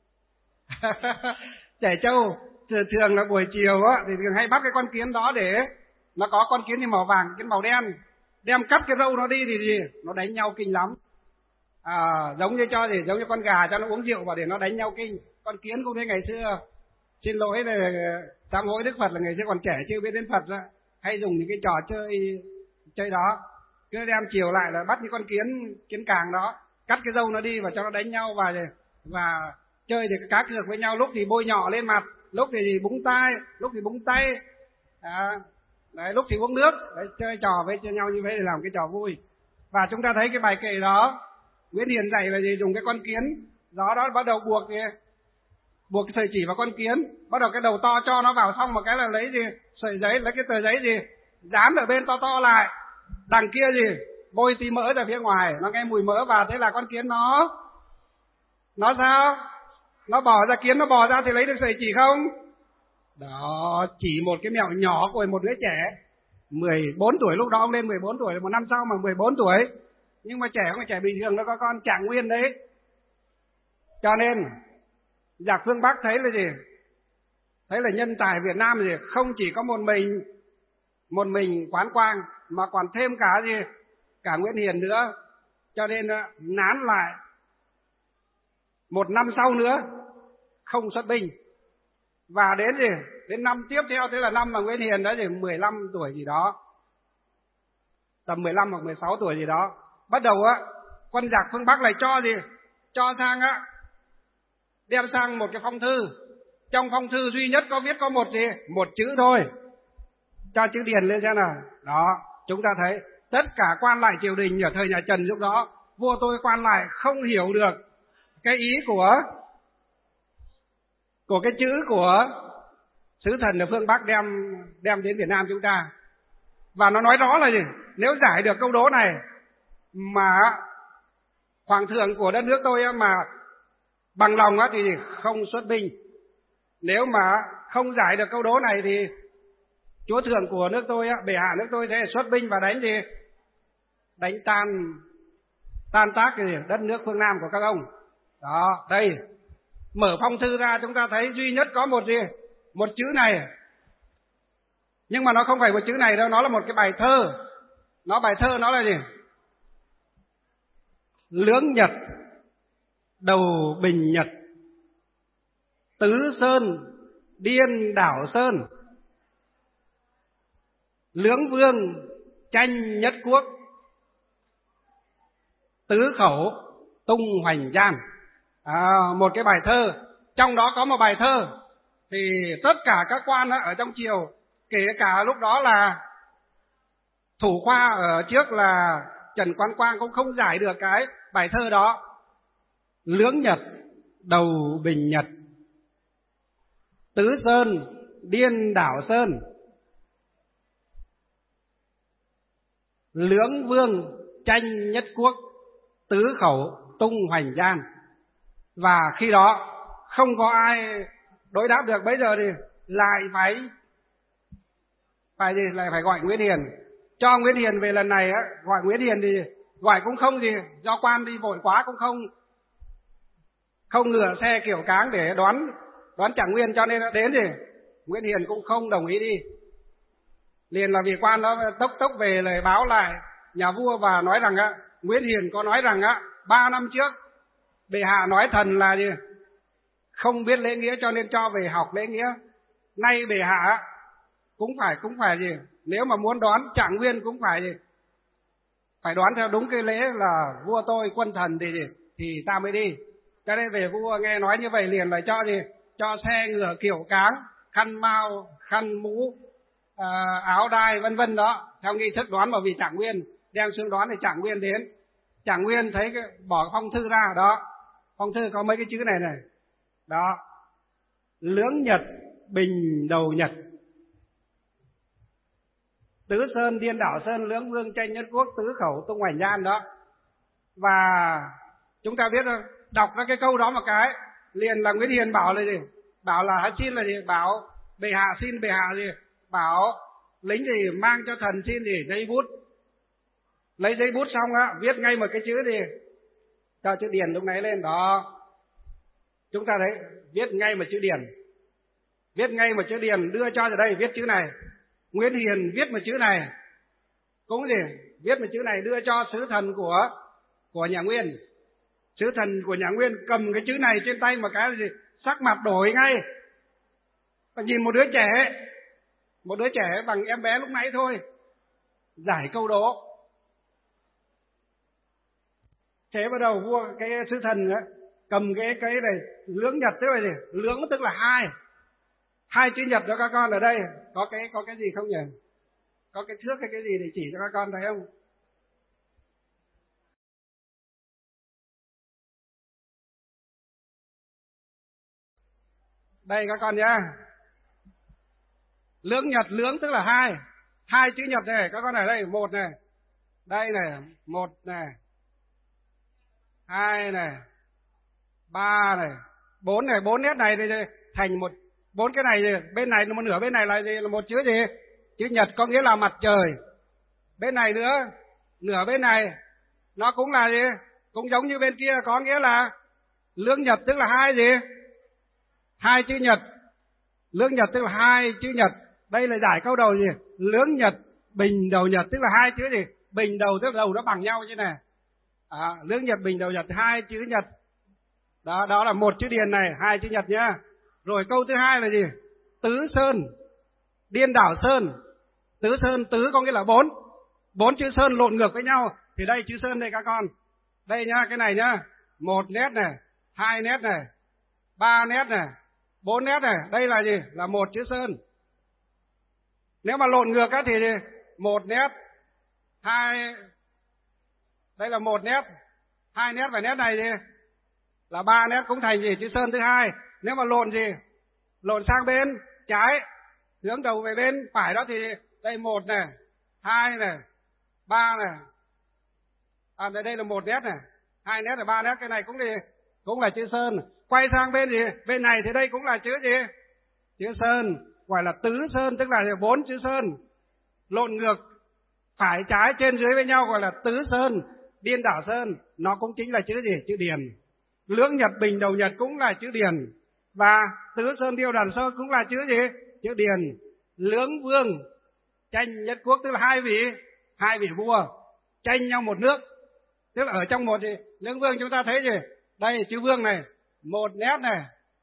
Chảy trâu thường là buổi chiều á thì thường hay bắt cái con kiến đó, để nó có con kiến thì màu vàng, kiến màu đen, đem cắt cái râu nó đi thì gì? Nó đánh nhau kinh lắm. Giống như con gà cho nó uống rượu và để nó đánh nhau kinh. Con kiến cũng thế, ngày xưa xin lỗi về sám hối Đức Phật là ngày xưa còn trẻ chưa biết đến Phật ra, hay dùng những cái trò chơi đó, cứ đem chiều lại là bắt những con kiến càng đó, cắt cái râu nó đi và cho nó đánh nhau và chơi thì cá cược với nhau, lúc thì bôi nhọ lên mặt, lúc thì búng tai, lúc thì búng tay, đấy, lúc thì uống nước, đấy, chơi trò với nhau như thế để làm cái trò vui. Và chúng ta thấy cái bài kệ đó Nguyễn Hiền dạy là gì? Dùng cái con kiến đó bắt đầu buộc cái sợi chỉ vào con kiến, bắt đầu cái đầu to cho nó vào, xong một cái là lấy sợi giấy, lấy cái tờ giấy dán ở bên to lại, đằng kia bôi tí mỡ ra phía ngoài, nó nghe mùi mỡ và thế là con kiến nó sao? Nó bò ra, kiến nó bò ra thì lấy được sợi chỉ không? Đó, chỉ một cái mẹo nhỏ của một đứa trẻ 14 tuổi, lúc đó ông lên 14 tuổi, một năm sau mà 14 tuổi. Nhưng mà trẻ không phải trẻ bình thường, nó có con Trạng Nguyên đấy. Cho nên giặc phương Bắc thấy là gì? Thấy là nhân tài Việt Nam gì? Không chỉ có một mình Quán Quang mà còn thêm cả Nguyễn Hiền nữa. Cho nên nán lại một năm sau nữa không xuất binh. Và đến năm tiếp theo, thế là năm mà Nguyễn Hiền đã 15 tuổi gì đó, tầm 15 hoặc 16 tuổi gì đó, bắt đầu quân giặc phương Bắc lại cho sang đem sang một cái phong thư. Trong phong thư duy nhất có viết có một chữ thôi, cho chữ điền lên xem nào. Đó, chúng ta thấy tất cả quan lại triều đình ở thời nhà Trần lúc đó, vua tôi quan lại không hiểu được cái ý của cái chữ của sứ thần ở phương Bắc đem đến Việt Nam chúng ta. Và nó nói rõ là gì? Nếu giải được câu đố này mà hoàng thượng của đất nước tôi mà bằng lòng thì không xuất binh. Nếu mà không giải được câu đố này thì chúa thượng của nước tôi, bệ hạ nước tôi sẽ xuất binh và đánh tan tác đất nước phương Nam của các ông. Đó, đây mở phong thư ra, chúng ta thấy duy nhất có một chữ này. Nhưng mà nó không phải một chữ này đâu, nó là một cái bài thơ. Bài thơ nó là gì? Lưỡng Nhật đầu bình nhật, tứ sơn điên đảo sơn, lưỡng vương tranh nhất quốc, tứ khẩu tung hoành gian. Một cái bài thơ. Trong đó có một bài thơ thì tất cả các quan ở trong triều, kể cả lúc đó là thủ khoa ở trước là Trần Quán Quang cũng không giải được cái bài thơ đó. Lưỡng Nhật đầu bình nhật, tứ sơn điên đảo sơn, lưỡng vương tranh nhất quốc, tứ khẩu tung hoành gian. Và khi đó không có ai đối đáp được. Bây giờ thì lại phải gọi Nguyễn Hiền. Cho Nguyễn Hiền về lần này gọi Nguyễn Hiền thì gọi cũng không do quan đi vội quá cũng không ngựa xe kiểu cáng để đoán Trạng Nguyên, cho nên đến Nguyễn Hiền cũng không đồng ý đi. Liền là vì quan đó tốc về lời báo lại nhà vua và nói rằng Nguyễn Hiền có nói rằng 3 năm trước bệ hạ nói thần là không biết lễ nghĩa cho nên cho về học lễ nghĩa. Nay bệ hạ cũng phải nếu mà muốn đoán Trạng Nguyên cũng phải đoán theo đúng cái lễ là vua tôi quân thần thì ta mới đi. Cho nên về vua nghe nói như vậy liền lại cho xe ngựa kiểu cáng, khăn mao, khăn mũ, áo đai vân vân đó, theo nghi thức đoán. Mà vì Trạng Nguyên đem xuống đoán thì Trạng Nguyên đến. Trạng Nguyên thấy bỏ phong thư ra đó, phong thư có mấy cái chữ này đó: lưỡng Nhật bình đầu nhật, tứ sơn điên đảo sơn, lưỡng vương tranh nhất quốc, tứ khẩu tung hoành gian đó. Và chúng ta biết rồi, đọc ra cái câu đó một cái liền là Nguyễn Hiền bảo là bảo là xin là bảo bệ hạ, xin bệ hạ bảo lính mang cho thần xin giấy bút. Lấy giấy bút xong viết ngay một cái chữ cho chữ điền lúc nãy lên đó. Chúng ta thấy viết ngay một chữ điền, đưa cho ở đây viết chữ này. Nguyễn Hiền viết một chữ này, cũng viết một chữ này đưa cho sứ thần của nhà Nguyên. Sứ thần của nhà Nguyên cầm cái chữ này trên tay một cái sắc mặt đổi ngay. Và nhìn một đứa trẻ Một đứa trẻ bằng em bé lúc nãy thôi, giải câu đố. Thế bắt đầu vua cái sứ thần ấy, cầm cái này lưỡng nhật, tức là gì? Lưỡng tức là hai chữ nhật cho các con ở đây. Có cái gì không nhỉ? Có cái thước hay cái gì để chỉ cho các con thấy không? Đây các con nhá. Lưỡng nhật, lưỡng tức là hai chữ nhật này, các con ở đây, một này, đây này, một này, hai này, ba này, bốn này, bốn nét này thì thành một, bốn cái này thì bên này một nửa, bên này là gì? Là một chữ gì? Chữ nhật, có nghĩa là mặt trời. Bên này nữa, nửa bên này nó cũng là gì? Cũng giống như bên kia, có nghĩa là lưỡng nhật tức là hai gì? Hai chữ nhật. Lưỡng nhật tức là hai chữ nhật. Đây là giải câu đầu gì? Lưỡng nhật bình đầu nhật tức là hai chữ gì? Bình đầu tức là đầu nó bằng nhau như này. Lưỡng nhật bình đầu nhật, hai chữ nhật. Đó là một chữ điền này, hai chữ nhật nhá. Rồi câu thứ hai là gì? Tứ sơn, điên đảo sơn. Tứ sơn, tứ có nghĩa là bốn. Bốn chữ sơn lộn ngược với nhau. Thì đây chữ sơn đây các con. Đây nhá, cái này nhá. Một nét này, hai nét này, ba nét này, bốn nét này. Đây là gì? Là một chữ sơn. Nếu mà lộn ngược á thì một nét, hai, đây là một nét, hai nét và nét này gì? Là ba nét cũng thành gì? Chữ sơn thứ hai. Nếu mà lộn gì? Lộn sang bên trái, hướng đầu về bên phải đó thì đây một này, hai này, ba này. Đây là một nét này, hai nét là ba nét, cái này cũng là chữ sơn. Quay sang bên gì? Bên này thì đây cũng là chữ gì? Chữ sơn, gọi là tứ sơn, tức là bốn chữ sơn. Lộn ngược phải trái trên dưới với nhau gọi là tứ sơn, điên đảo sơn, nó cũng chính là chữ gì? Chữ điền. Lưỡng nhật bình đầu nhật cũng là chữ điền. Và tứ sơn điêu đàn sơn cũng là chữ gì? Chữ điền. Lưỡng vương tranh nhất quốc tức là hai vị vua tranh nhau một nước. Tức là ở trong một gì? Lưỡng vương chúng ta thấy gì? Đây chữ vương này, một nét này,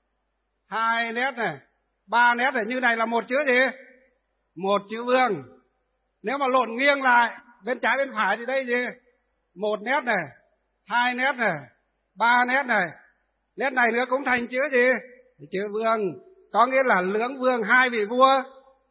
hai nét này, ba nét này, như này là một chữ gì? Một chữ vương. Nếu mà lộn nghiêng lại bên trái bên phải thì đây gì? Một nét này, hai nét này, ba nét này, nét này nữa cũng thành chữ gì? Chữ vương. Có nghĩa là lưỡng vương, hai vị vua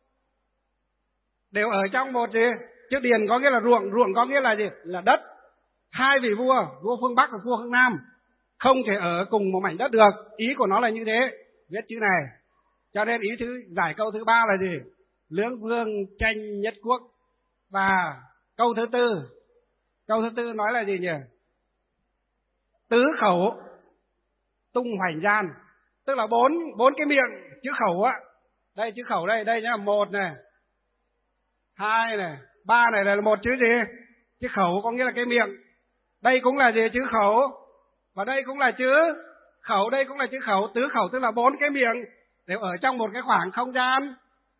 đều ở trong một gì? Chữ điền có nghĩa là ruộng, ruộng có nghĩa là gì? Là đất. Hai vị vua, vua phương Bắc và vua phương Nam không thể ở cùng một mảnh đất được. Ý của nó là như thế, viết chữ này. Cho nên ý giải câu thứ ba là gì? Lưỡng vương tranh nhất quốc. Và câu thứ tư nói là gì nhỉ? Tứ khẩu tung hoành gian, tức là bốn cái miệng. Chữ khẩu á, đây chữ khẩu đây nhá, một này, hai này, ba này là một chữ gì? Chữ khẩu có nghĩa là cái miệng. Đây cũng là gì? Chữ khẩu. Và đây cũng là chữ khẩu, đây cũng là chữ khẩu. Tứ khẩu tức là bốn cái miệng đều ở trong một cái khoảng không gian.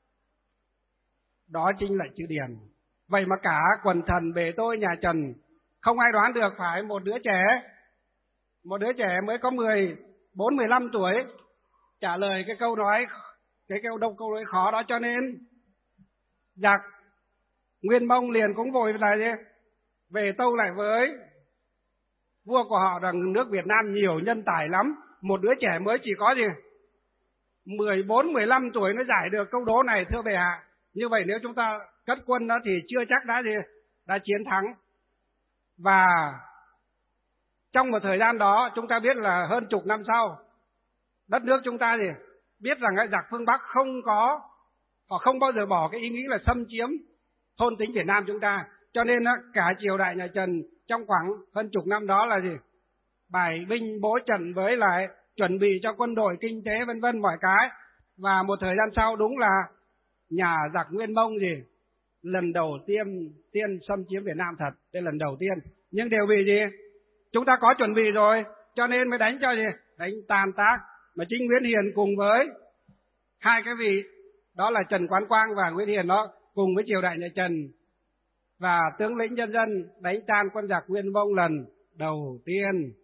Đó chính là chữ điền. Vậy mà cả quần thần bề tôi nhà Trần không ai đoán được, phải một đứa trẻ mới có 14-15 tuổi trả lời cái câu nói, câu nói khó đó. Cho nên giặc Nguyên Mông liền cũng vội là gì? Về tâu lại với vua của họ rằng nước Việt Nam nhiều nhân tài lắm. Một đứa trẻ mới chỉ có gì? 14-15 tuổi nó giải được câu đố này, thưa bệ hạ. Như vậy nếu chúng ta cất quân đó thì chưa chắc đã chiến thắng. Và trong một thời gian đó chúng ta biết là hơn chục năm sau, đất nước chúng ta thì biết rằng cái giặc phương Bắc họ không bao giờ bỏ cái ý nghĩ là xâm chiếm thôn tính Việt Nam chúng ta. Cho nên cả triều đại nhà Trần trong khoảng hơn chục năm đó là gì? Bài binh bố trận với lại chuẩn bị cho quân đội, kinh tế vân vân mọi cái. Và một thời gian sau đúng là nhà giặc Nguyên Mông gì? Lần đầu tiên xâm chiếm Việt Nam thật, đây lần đầu tiên. Nhưng đều vì gì? Chúng ta có chuẩn bị rồi, cho nên mới đánh cho gì? Đánh tàn tác. Mà chính Nguyễn Hiền cùng với hai cái vị, đó là Trần Quán Quang và Nguyễn Hiền đó, cùng với triều đại nhà Trần và tướng lĩnh nhân dân đánh tan quân giặc Nguyên Mông lần đầu tiên.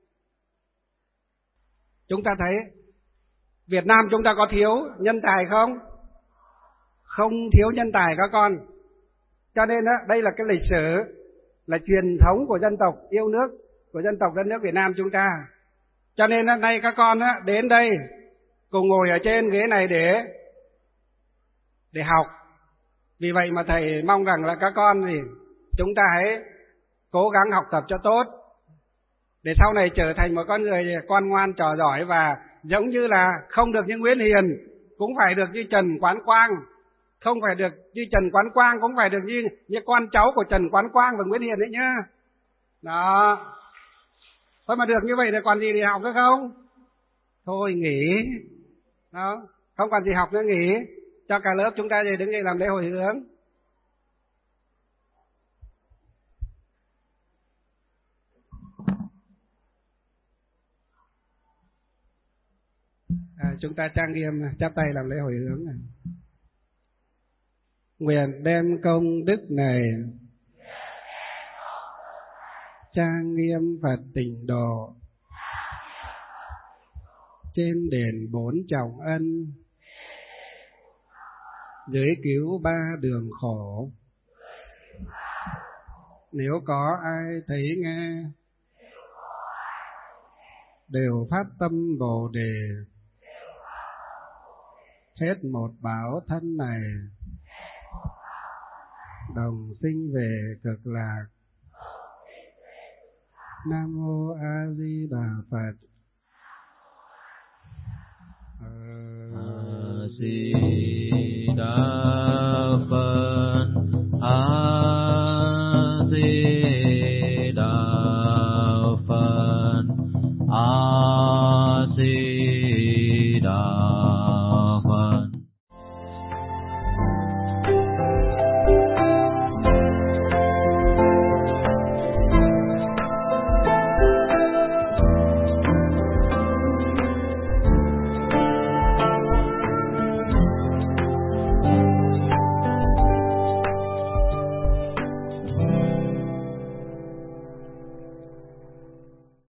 Chúng ta thấy Việt Nam chúng ta có thiếu nhân tài không? không thiếu nhân tài các con. Cho nên đây là cái lịch sử, là truyền thống của dân tộc yêu nước, của dân tộc đất nước Việt Nam chúng ta. Cho nên nay các con đến đây cùng ngồi ở trên ghế này để học. Vì vậy mà thầy mong rằng là các con thì chúng ta hãy cố gắng học tập cho tốt, để sau này trở thành một con người con ngoan trò giỏi, và giống như là không được như Nguyễn Hiền cũng phải được như Trần Quán Quang, không phải được như Trần Quán Quang cũng phải được như con cháu của Trần Quán Quang và Nguyễn Hiền đấy nhá. Đó. Thôi mà được như vậy thì còn gì để học nữa không? Thôi nghỉ. Đó, không còn gì học nữa nghỉ. Cho cả lớp chúng ta thì đứng dậy làm lễ hồi hướng. Chúng ta trang nghiêm chắp tay làm lễ hồi hướng này. Nguyện đem công đức này trang nghiêm Phật tịnh độ, trên đền bốn trọng ân, dưới cứu ba đường khổ. Nếu có ai thấy nghe, đều phát tâm Bồ Đề, hết một báo thân này, đồng sinh về cực lạc. Nam mô A Di Đà Phật. A Di Đà Phật. A